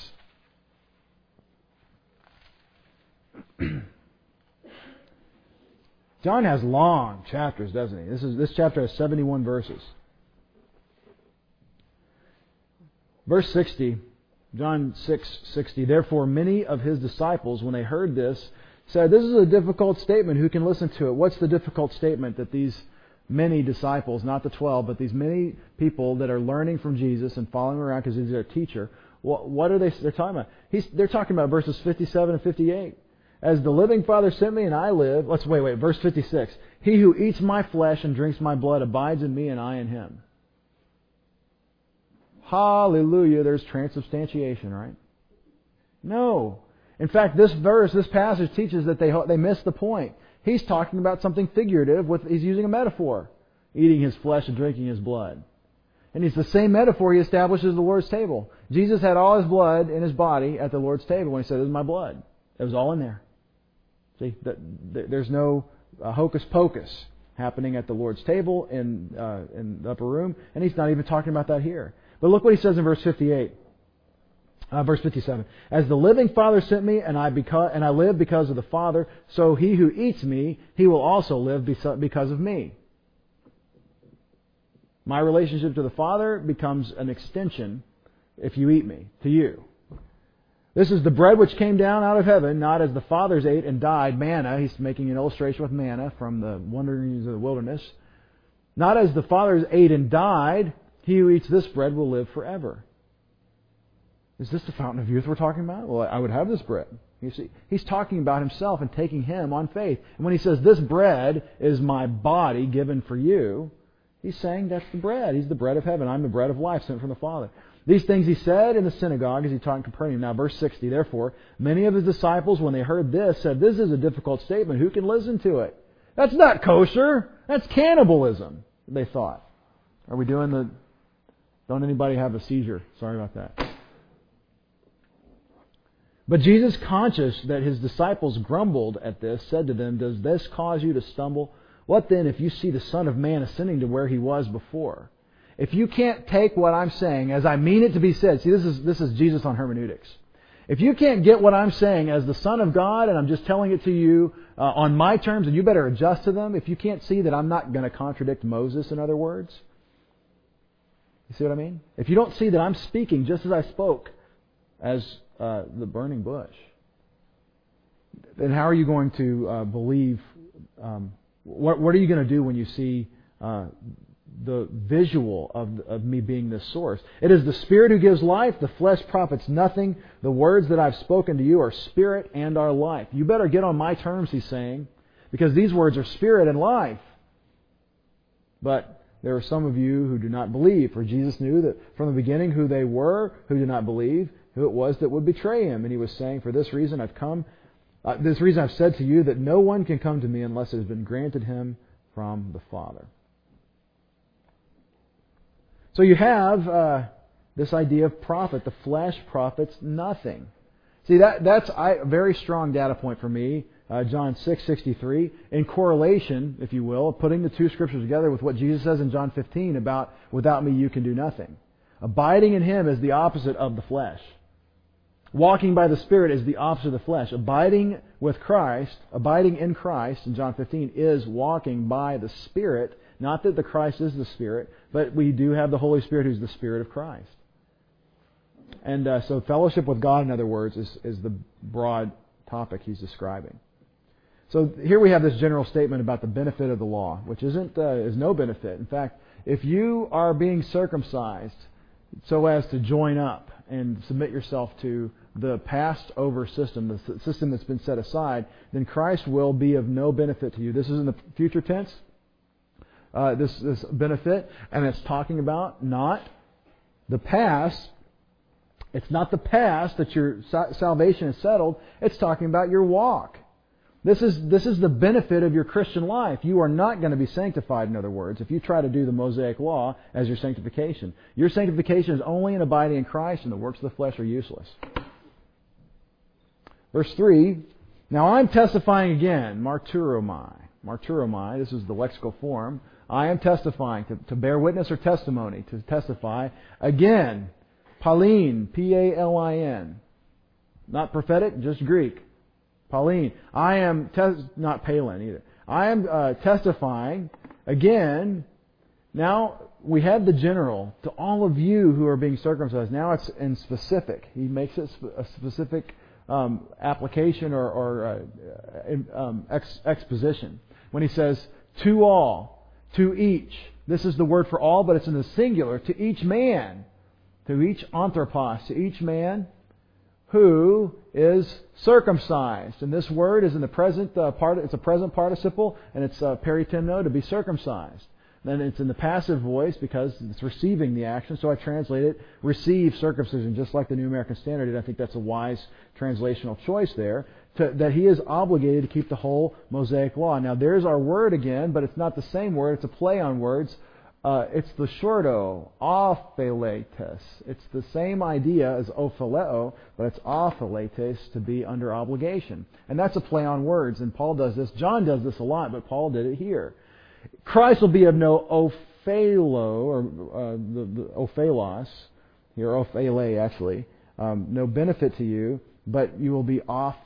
John has long chapters, doesn't he? This is this chapter has seventy-one verses. Verse sixty, John six sixty. Therefore, many of His disciples, when they heard this, said, "This is a difficult statement. Who can listen to it?" What's the difficult statement that these many disciples, not the twelve, but these many people that are learning from Jesus and following around because He's their teacher, what, what are they? They're talking about? He's, they're talking about verses fifty-seven and fifty-eight. As the living Father sent me and I live. Let's wait, wait. Verse fifty-six. He who eats my flesh and drinks my blood abides in me and I in him. Hallelujah. There's transubstantiation, right? No. In fact, this verse, this passage teaches that they they miss the point. He's talking about something figurative. With he's using a metaphor. Eating His flesh and drinking His blood. And it's the same metaphor He establishes at the Lord's table. Jesus had all His blood in His body at the Lord's table when He said, "This is my blood." It was all in there. See, there's no uh, hocus pocus happening at the Lord's table in uh, in the upper room, and He's not even talking about that here. But look what He says in verse fifty-eight, uh, verse fifty-seven. As the living Father sent me, and I because and I live because of the Father, so he who eats me, he will also live because of me. My relationship to the Father becomes an extension, if you eat me, to you. This is the bread which came down out of heaven, not as the fathers ate and died, manna. He's making an illustration with manna from the wanderings of the wilderness. Not as the fathers ate and died, he who eats this bread will live forever. Is this the fountain of youth we're talking about? Well, I would have this bread. You see, He's talking about Himself and taking Him on faith. And when He says, this bread is my body given for you, He's saying that's the bread. He's the bread of heaven. I'm the bread of life sent from the Father. These things He said in the synagogue as He taught in Capernaum. Now, verse sixty, therefore, many of His disciples, when they heard this, said, "This is a difficult statement. Who can listen to it?" That's not kosher. That's cannibalism, they thought. Are we doing the... Don't anybody have a seizure? Sorry about that. But Jesus, conscious that His disciples grumbled at this, said to them, "Does this cause you to stumble? What then if you see the Son of Man ascending to where He was before?" If you can't take what I'm saying as I mean it to be said, see, this is this is Jesus on hermeneutics. If you can't get what I'm saying as the Son of God, and I'm just telling it to you uh, on my terms, and you better adjust to them, if you can't see that I'm not going to contradict Moses, in other words, you see what I mean? If you don't see that I'm speaking just as I spoke as uh, the burning bush, then how are you going to uh, believe um, what, what are you going to do when you see uh, the visual of, of me being this source? It is the Spirit who gives life. The flesh profits nothing. The words that I've spoken to you are spirit and are life. You better get on my terms, he's saying, because these words are spirit and life. But there are some of you who do not believe, for Jesus knew that from the beginning who they were who did not believe, who it was that would betray him. And he was saying, for this reason I've come, uh, this reason I've said to you that no one can come to me unless it has been granted him from the Father. So you have uh, this idea of profit. The flesh profits nothing. See, that that's a very strong data point for me. Uh, John six sixty-three, in correlation, if you will, putting the two scriptures together with what Jesus says in John fifteen about, without me you can do nothing. Abiding in Him is the opposite of the flesh. Walking by the Spirit is the opposite of the flesh. Abiding with Christ, abiding in Christ in John fifteen is walking by the Spirit. Not that the Christ is the Spirit, but we do have the Holy Spirit who's the Spirit of Christ. And uh, so fellowship with God, in other words, is, is the broad topic he's describing. So here we have this general statement about the benefit of the law, which isn't uh, is no benefit. In fact, if you are being circumcised so as to join up and submit yourself to the passed over system, the system that's been set aside, then Christ will be of no benefit to you. This is in the future tense, uh, this, this benefit, and it's talking about not the past. It's not the past that your salvation is settled. It's talking about your walk. This is this is the benefit of your Christian life. You are not going to be sanctified, in other words, if you try to do the Mosaic Law as your sanctification. Your sanctification is only in abiding in Christ, and the works of the flesh are useless. Verse three, now I'm testifying again, marturomai. Marturomai, this is the lexical form. I am testifying, to, to bear witness or testimony, to testify. Again, Pauline, P A L I N. Not prophetic, just Greek. Pauline. I am, tes- not Palin either. I am uh, testifying again. Now, we had the general to all of you who are being circumcised. Now it's in specific. He makes it a specific um, application or, or uh, um, ex- exposition. When he says, to all, to each. This is the word for all, but it's in the singular. To each man. To each anthropos. To each man who is circumcised. And this word is in the present uh, part. It's a present participle, and it's uh, peritemno, to be circumcised. Then it's in the passive voice because it's receiving the action. So I translate it, receive circumcision, just like the New American Standard did. I think that's a wise translational choice there. To, that he is obligated to keep the whole Mosaic Law. Now there's our word again, but it's not the same word. It's a play on words. Uh, it's the shorto, opheletes. It's the same idea as opheleo, but it's opheletes, to be under obligation. And that's a play on words, and Paul does this. John does this a lot, but Paul did it here. Christ will be of no ophelo, or uh, the, the ophelos, here ophele actually, um, no benefit to you, but you will be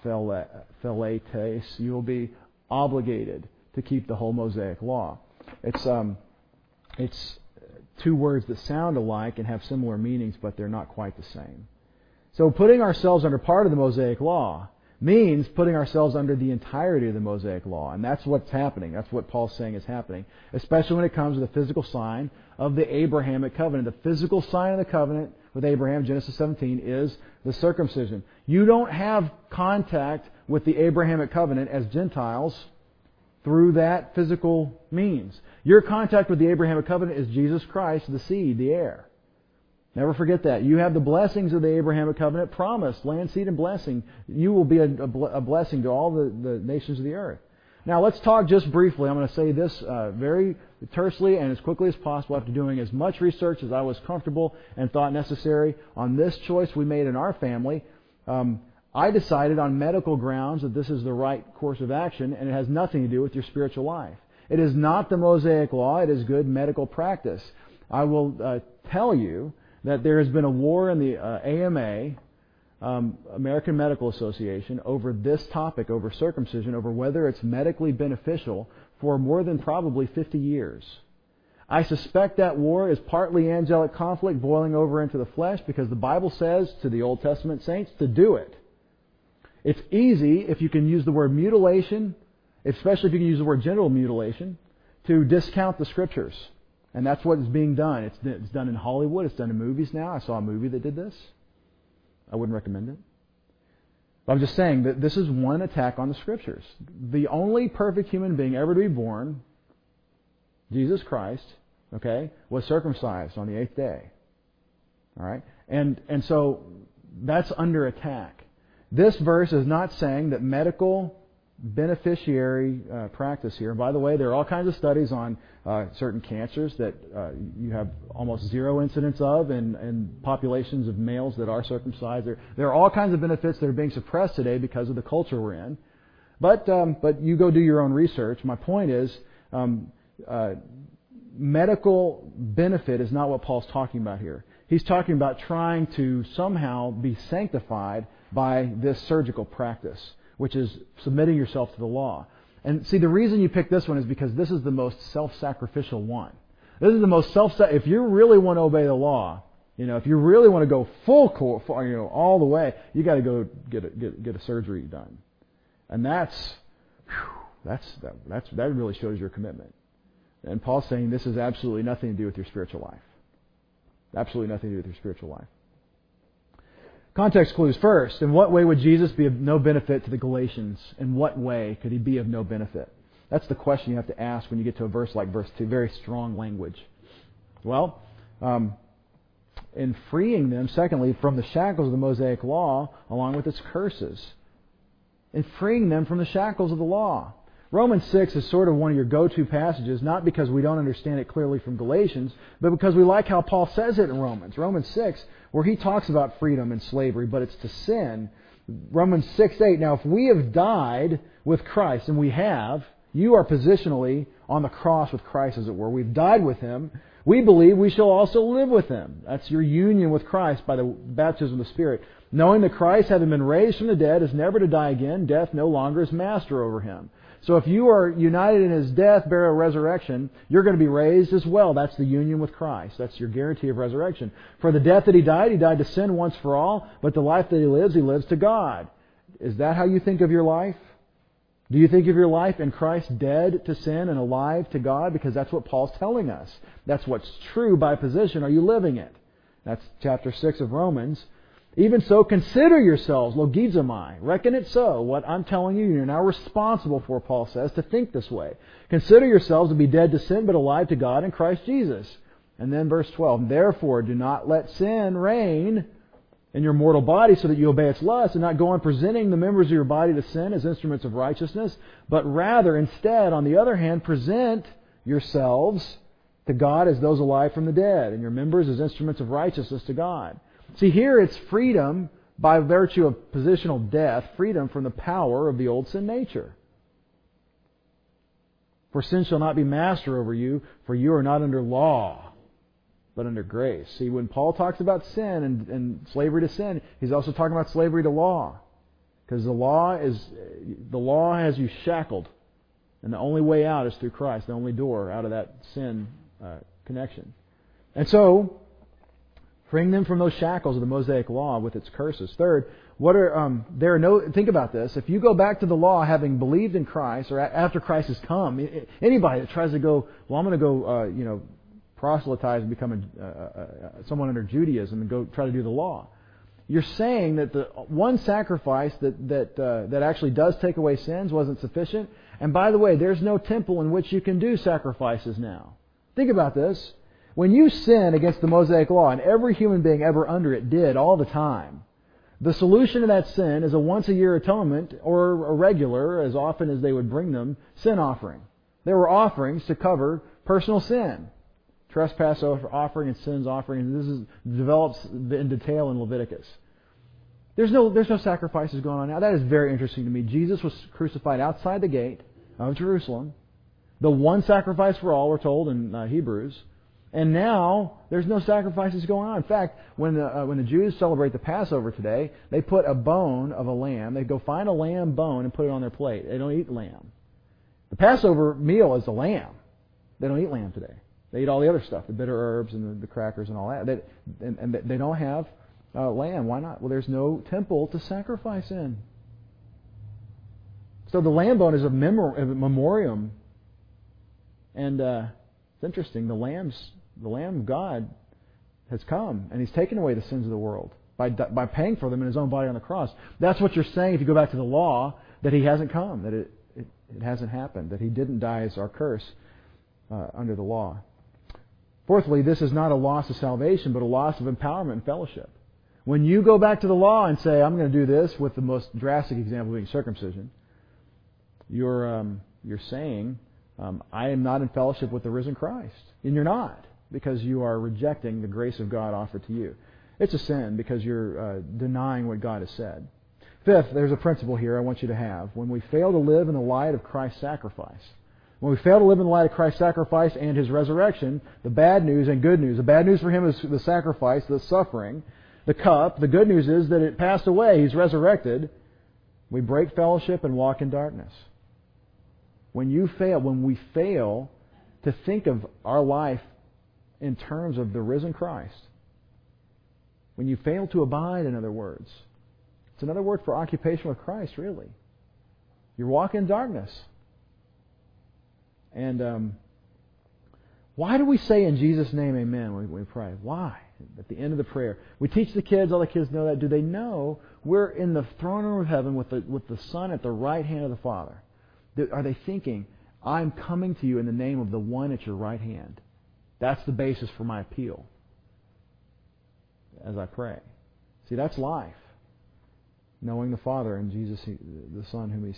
opheletes. You will be obligated to keep the whole Mosaic Law. It's um. It's two words that sound alike and have similar meanings, but they're not quite the same. So putting ourselves under part of the Mosaic Law means putting ourselves under the entirety of the Mosaic Law. And that's what's happening. That's what Paul's saying is happening. Especially when it comes to the physical sign of the Abrahamic covenant. The physical sign of the covenant with Abraham, Genesis seventeen, is the circumcision. You don't have contact with the Abrahamic covenant as Gentiles through that physical means. Your contact with the Abrahamic covenant is Jesus Christ, the seed, the heir. Never forget that. You have the blessings of the Abrahamic covenant promised, land, seed, and blessing. You will be a, a blessing to all the, the nations of the earth. Now let's talk just briefly. I'm going to say this uh, very tersely and as quickly as possible after doing as much research as I was comfortable and thought necessary on this choice we made in our family. Um, I decided on medical grounds that this is the right course of action, and it has nothing to do with your spiritual life. It is not the Mosaic Law. It is good medical practice. I will uh, tell you that there has been a war in the uh, A M A, um, American Medical Association, over this topic, over circumcision, over whether it's medically beneficial for more than probably fifty years. I suspect that war is partly angelic conflict boiling over into the flesh, because the Bible says to the Old Testament saints to do it. It's easy if you can use the word mutilation especially if you can use the word genital mutilation, to discount the Scriptures. And that's what is being done. It's, it's done in Hollywood. It's done in movies now. I saw a movie that did this. I wouldn't recommend it. But I'm just saying that this is one attack on the Scriptures. The only perfect human being ever to be born, Jesus Christ, okay, was circumcised on the eighth day. All right? And, and so that's under attack. This verse is not saying that medical beneficiary uh, practice here. By the way, there are all kinds of studies on uh, certain cancers that uh, you have almost zero incidence of in, in populations of males that are circumcised. There, there are all kinds of benefits that are being suppressed today because of the culture we're in. But um, but you go do your own research. My point is, um, uh, medical benefit is not what Paul's talking about here. He's talking about trying to somehow be sanctified by this surgical practice, which is submitting yourself to the law. And see, the reason you pick this one is because this is the most self-sacrificial one. This is the most self. If you really want to obey the law, you know, if you really want to go full core, you know, all the way, you got to go get a, get, get a surgery done. And that's whew, that's that, that's that really shows your commitment. And Paul's saying this has absolutely nothing to do with your spiritual life. Absolutely nothing to do with your spiritual life. Context clues first. In what way would Jesus be of no benefit to the Galatians? In what way could He be of no benefit? That's the question you have to ask when you get to a verse like verse two. Very strong language. Well, um, in freeing them, secondly, from the shackles of the Mosaic Law, along with its curses. In freeing them from the shackles of the law. Romans six is sort of one of your go-to passages, not because we don't understand it clearly from Galatians, but because we like how Paul says it in Romans. Romans six, where he talks about freedom and slavery, but it's to sin. Romans six eight, now if we have died with Christ, and we have, you are positionally on the cross with Christ, as it were. We've died with Him. We believe we shall also live with Him. That's your union with Christ by the baptism of the Spirit. Knowing that Christ, having been raised from the dead, is never to die again, death no longer is master over Him. So if you are united in His death, burial, resurrection, you're going to be raised as well. That's the union with Christ. That's your guarantee of resurrection. For the death that He died, He died to sin once for all, but the life that He lives, He lives to God. Is that how you think of your life? Do you think of your life in Christ dead to sin and alive to God? Because that's what Paul's telling us. That's what's true by position. Are you living it? That's chapter six of Romans. Even so, consider yourselves, logizomai. Reckon it so. What I'm telling you, you're now responsible for, Paul says, to think this way. Consider yourselves to be dead to sin, but alive to God in Christ Jesus. And then verse twelve, therefore do not let sin reign in your mortal body so that you obey its lust, and not go on presenting the members of your body to sin as instruments of righteousness, but rather, instead, on the other hand, present yourselves to God as those alive from the dead, and your members as instruments of righteousness to God. See, here it's freedom by virtue of positional death, freedom from the power of the old sin nature. For sin shall not be master over you, for you are not under law, but under grace. See, when Paul talks about sin and, and slavery to sin, he's also talking about slavery to law. Because the law is the law has you shackled. And the only way out is through Christ, the only door out of that sin uh, connection. And so, freeing them from those shackles of the Mosaic Law with its curses. Third, what are um, there are no? Think about this. If you go back to the law, having believed in Christ, or a, after Christ has come, anybody that tries to go, well, I'm going to go, uh, you know, proselytize and become a, uh, uh, someone under Judaism and go try to do the law. You're saying that the one sacrifice that that uh, that actually does take away sins wasn't sufficient. And by the way, there's no temple in which you can do sacrifices now. Think about this. When you sin against the Mosaic Law, and every human being ever under it did all the time, the solution to that sin is a once-a-year atonement, or a regular, as often as they would bring them, sin offering. There were offerings to cover personal sin. Trespass offering and sins offering, and this is develops in detail in Leviticus. There's no, there's no sacrifices going on now. That is very interesting to me. Jesus was crucified outside the gate of Jerusalem. The one sacrifice for all, we're told in uh, Hebrews. And now, there's no sacrifices going on. In fact, when the, uh, when the Jews celebrate the Passover today, they put a bone of a lamb. They go find a lamb bone and put it on their plate. They don't eat lamb. The Passover meal is the lamb. They don't eat lamb today. They eat all the other stuff, the bitter herbs and the, the crackers and all that. They, and, and they don't have uh, lamb. Why not? Well, there's no temple to sacrifice in. So the lamb bone is a, memor- a memoriam. And uh, it's interesting. The lamb's, the Lamb of God has come, and He's taken away the sins of the world by by paying for them in His own body on the cross. That's what you're saying if you go back to the law, that He hasn't come, that it, it, it hasn't happened, that He didn't die as our curse uh, under the law. Fourthly, this is not a loss of salvation, but a loss of empowerment and fellowship. When you go back to the law and say, I'm going to do this, with the most drastic example being circumcision, you're um, you're saying, um, I am not in fellowship with the risen Christ. And you're not, because you are rejecting the grace of God offered to you. It's a sin because you're uh, denying what God has said. Fifth, there's a principle here I want you to have. When we fail to live in the light of Christ's sacrifice, when we fail to live in the light of Christ's sacrifice and His resurrection, the bad news and good news. The bad news for Him is the sacrifice, the suffering, the cup. The good news is that it passed away. He's resurrected. We break fellowship and walk in darkness. When you fail, when we fail to think of our life in terms of the risen Christ, when you fail to abide, in other words, it's another word for occupation with Christ, really. You walk in darkness. And um, why do we say in Jesus' name amen when we pray? Why? At the end of the prayer. We teach the kids, all the kids know that. Do they know we're in the throne room of heaven with the, with the Son at the right hand of the Father? Are they thinking, I'm coming to you in the name of the one at your right hand? That's the basis for my appeal as I pray. See, that's life. Knowing the Father and Jesus, the Son whom He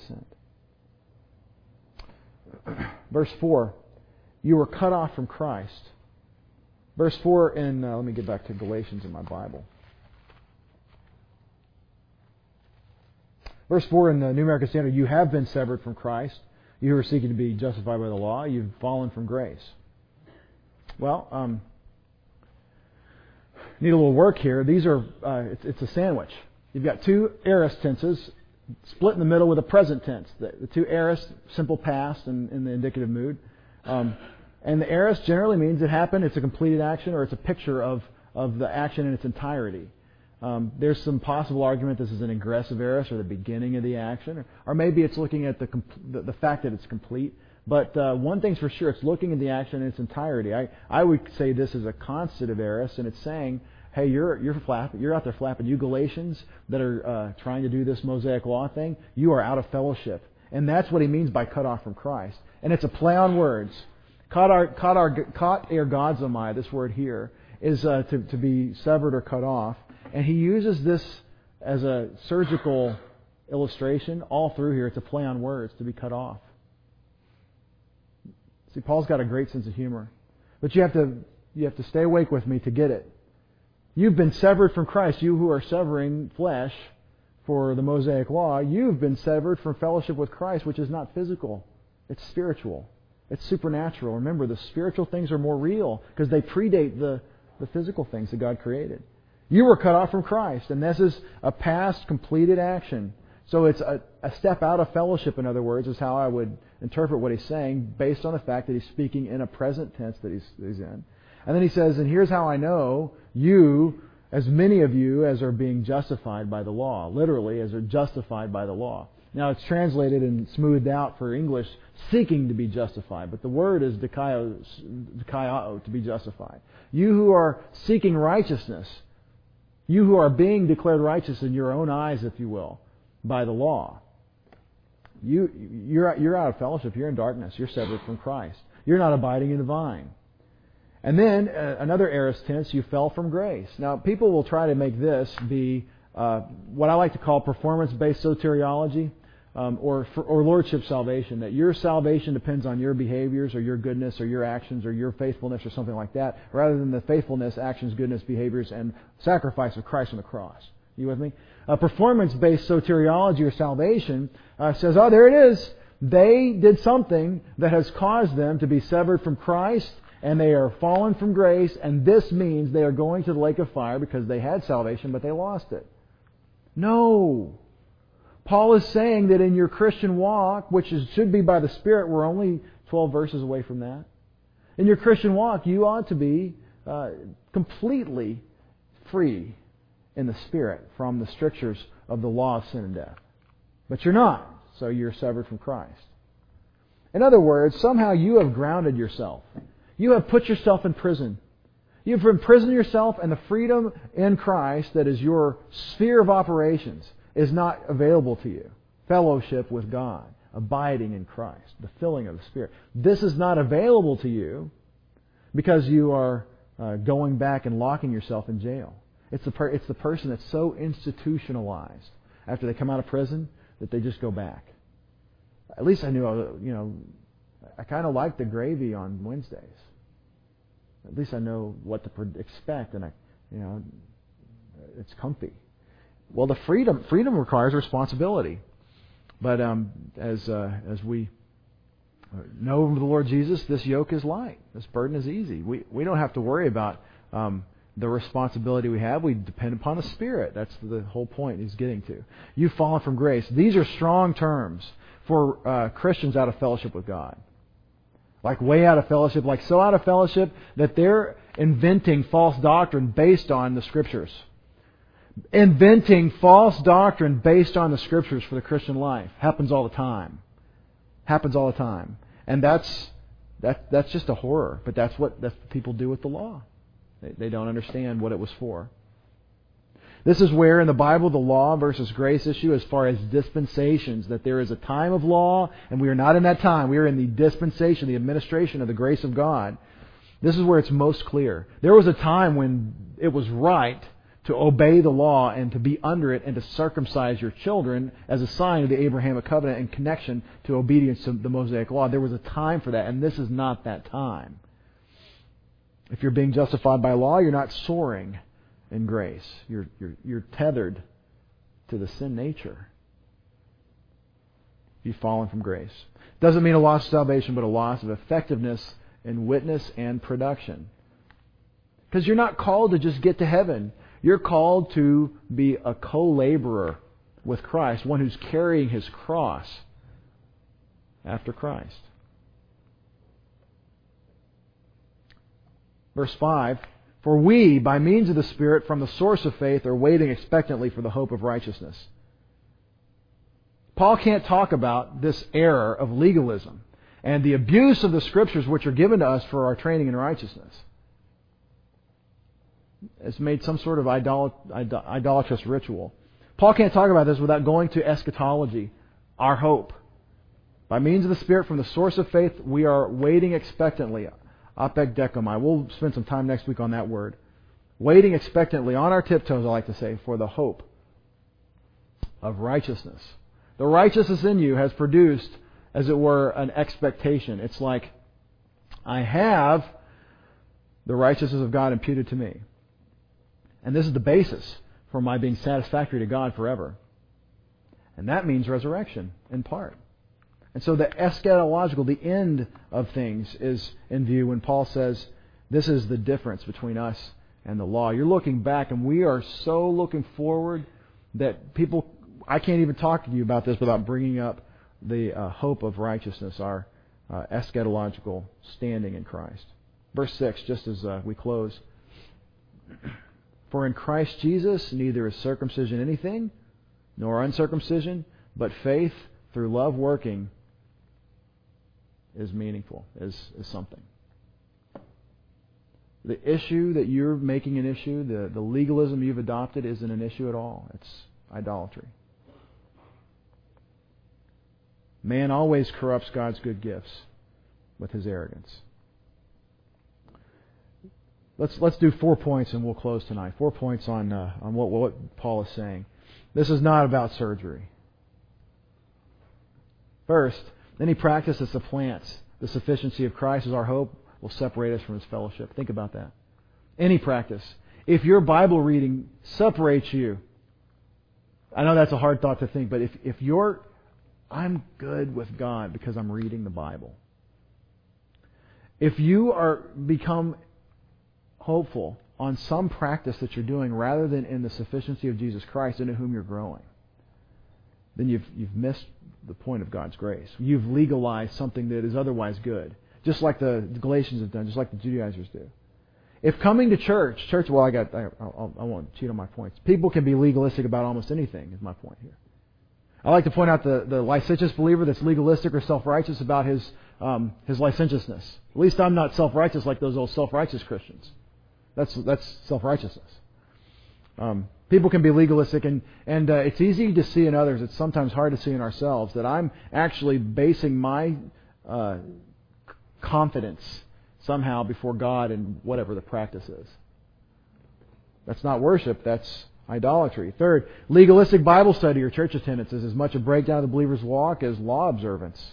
sent. Verse four, you were cut off from Christ. Verse four in, uh, let me get back to Galatians in my Bible. Verse four in the New American Standard, you have been severed from Christ. You who are seeking to be justified by the law, you've fallen from grace. Well, um, need a little work here. These are, uh, it's, it's a sandwich. You've got two aorist tenses split in the middle with a present tense. The, the two aorist, simple past and in the indicative mood. Um, and the aorist generally means it happened, it's a completed action, or it's a picture of, of the action in its entirety. Um, there's some possible argument this is an aggressive aorist, or the beginning of the action, or, or maybe it's looking at the, the the fact that it's complete. But uh, one thing's for sure, it's looking at the action in its entirety. I, I would say this is a constitutive aorist, and it's saying, hey, you're you're flapping, you're out there flapping. You Galatians that are uh, trying to do this Mosaic law thing, you are out of fellowship. And that's what he means by cut off from Christ. And it's a play on words. Caught our, caught our, caught ergozomai, this word here, is uh, to, to be severed or cut off. And he uses this as a surgical illustration all through here. It's a play on words, to be cut off. See, Paul's got a great sense of humor. But you have to you have to stay awake with me to get it. You've been severed from Christ, you who are severing flesh for the Mosaic law. You've been severed from fellowship with Christ, which is not physical. It's spiritual. It's supernatural. Remember, the spiritual things are more real because they predate the, the physical things that God created. You were cut off from Christ, and this is a past completed action. So it's a, a step out of fellowship, in other words, is how I would interpret what he's saying based on the fact that he's speaking in a present tense that he's, that he's in. And then he says, and here's how I know you, as many of you as are being justified by the law, literally as are justified by the law. Now it's translated and smoothed out for English, seeking to be justified, but the word is dikaio, dikaiao, to be justified. You who are seeking righteousness, you who are being declared righteous in your own eyes, if you will, by the law. You, you're, you're out of fellowship. You're in darkness. You're severed from Christ. You're not abiding in the vine. And then uh, another aorist tense, you fell from grace. Now, people will try to make this be uh, what I like to call performance-based soteriology, um, or or lordship salvation. That your salvation depends on your behaviors, or your goodness, or your actions, or your faithfulness, or something like that, rather than the faithfulness, actions, goodness, behaviors, and sacrifice of Christ on the cross. You with me? A performance-based soteriology or salvation uh, says, oh, there it is. They did something that has caused them to be severed from Christ, and they are fallen from grace, and this means they are going to the lake of fire because they had salvation, but they lost it. No. Paul is saying that in your Christian walk, which is, should be by the Spirit, we're only twelve verses away from that. In your Christian walk, you ought to be uh, completely free in the Spirit from the strictures of the law of sin and death. But you're not. so you're severed from Christ. In other words, somehow you have grounded yourself. You have put yourself in prison. You've imprisoned yourself, and the freedom in Christ that is your sphere of operations is not available to you. Fellowship with God, abiding in Christ, the filling of the Spirit. This is not available to you because you are uh, going back and locking yourself in jail. It's the, per- it's the person that's so institutionalized after they come out of prison that they just go back. At least I knew, I was, you know, I kind of liked the gravy on Wednesdays. At least I know what to expect, and I, you know, it's comfy. Well, the freedom freedom requires responsibility, but um, as uh, as we know the Lord Jesus, this yoke is light, this burden is easy. We we don't have to worry about um, the responsibility we have. We depend upon the Spirit. That's the whole point He's getting to. You've fallen from grace. These are strong terms for uh, Christians out of fellowship with God. Like way out of fellowship, like so out of fellowship that they're inventing false doctrine based on the Scriptures. Inventing false doctrine based on the Scriptures for the Christian life. Happens all the time. Happens all the time. And that's that, that's just a horror. But that's what, that's what people do with the law. They, they don't understand what it was for. This is where in the Bible the law versus grace issue as far as dispensations, that there is a time of law and we are not in that time. We are in the dispensation, the administration of the grace of God. This is where it's most clear. There was a time when it was right to obey the law and to be under it and to circumcise your children as a sign of the Abrahamic covenant in connection to obedience to the Mosaic law. There was a time for that, and this is not that time. If you're being justified by law, you're not soaring in grace. You're, you're, you're tethered to the sin nature. You've fallen from grace. Doesn't mean a loss of salvation, but a loss of effectiveness in witness and production. Because you're not called to just get to heaven. You're called to be a co-laborer with Christ, one who's carrying His cross after Christ. Verse five, for we, by means of the Spirit, from the source of faith, are waiting expectantly for the hope of righteousness. Paul can't talk about this error of legalism and the abuse of the Scriptures which are given to us for our training in righteousness. It's made some sort of idol- idol- idolatrous ritual. Paul can't talk about this without going to eschatology, our hope. By means of the Spirit, from the source of faith, we are waiting expectantly. Apekdekomai. We'll spend some time next week on that word. Waiting expectantly, on our tiptoes, I like to say, for the hope of righteousness. The righteousness in you has produced, as it were, an expectation. It's like, I have the righteousness of God imputed to me. And this is the basis for my being satisfactory to God forever. And that means resurrection, in part. And so the eschatological, the end of things, is in view when Paul says, this is the difference between us and the law. You're looking back, and we are so looking forward that people, I can't even talk to you about this without bringing up the uh, hope of righteousness, our uh, eschatological standing in Christ. Verse six, just as uh, we close. For in Christ Jesus neither is circumcision anything, nor uncircumcision, but faith through love working is meaningful, is, is something. The issue that you're making an issue, the, the legalism you've adopted, isn't an issue at all. It's idolatry. Man always corrupts God's good gifts with his arrogance. Let's let's do four points and we'll close tonight. Four points on uh, on what what Paul is saying. This is not about surgery. First, any practice that supplants the sufficiency of Christ as our hope will separate us from His fellowship. Think about that. Any practice. If your Bible reading separates you, I know that's a hard thought to think, but if, if you're, I'm good with God because I'm reading the Bible. If you are become hopeful on some practice that you're doing rather than in the sufficiency of Jesus Christ into whom you're growing, then you've you've missed the point of God's grace. You've legalized something that is otherwise good. Just like the Galatians have done, just like the Judaizers do. If coming to church, church, well, I got, I, I, I won't cheat on my points. People can be legalistic about almost anything, is my point here. I like to point out the, the licentious believer that's legalistic or self-righteous about his um, his licentiousness. At least I'm not self-righteous like those old self-righteous Christians. That's that's self-righteousness. Um, people can be legalistic, and, and uh, it's easy to see in others. It's sometimes hard to see in ourselves that I'm actually basing my uh, confidence somehow before God in whatever the practice is. That's not worship. That's idolatry. Third, legalistic Bible study or church attendance is as much a breakdown of the believer's walk as law observance.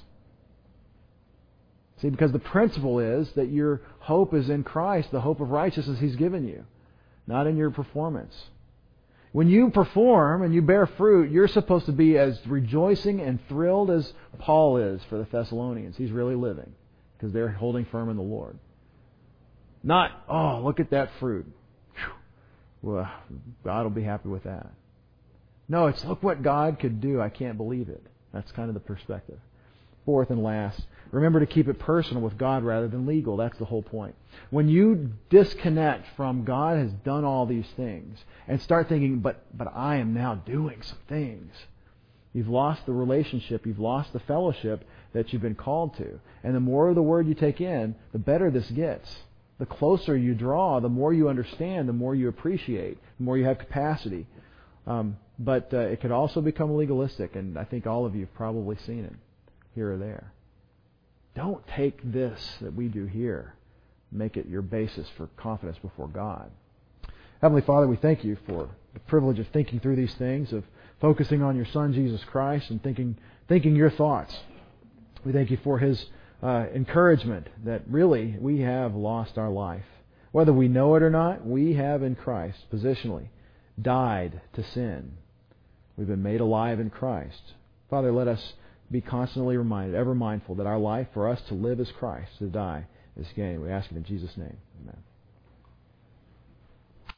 See, because the principle is that your hope is in Christ, the hope of righteousness He's given you, not in your performance. When you perform and you bear fruit, you're supposed to be as rejoicing and thrilled as Paul is for the Thessalonians. He's really living because they're holding firm in the Lord. Not, oh, look at that fruit. Well, God will be happy with that. No, it's look what God could do. I can't believe it. That's kind of the perspective. Fourth and last, remember to keep it personal with God rather than legal. That's the whole point. When you disconnect from God has done all these things and start thinking, but but I am now doing some things, you've lost the relationship, you've lost the fellowship that you've been called to. And the more of the Word you take in, the better this gets. The closer you draw, the more you understand, the more you appreciate, the more you have capacity. Um, but uh, it could also become legalistic, and I think all of you have probably seen it here or there. Don't take this that we do here, make it your basis for confidence before God. Heavenly Father, we thank you for the privilege of thinking through these things, of focusing on your Son, Jesus Christ, and thinking thinking your thoughts. We thank you for His Uh, encouragement that really we have lost our life. Whether we know it or not, we have in Christ, positionally, died to sin. We've been made alive in Christ. Father, let us be constantly reminded, ever mindful, that our life for us to live is Christ, to die is gain. We ask it in Jesus' name. Amen.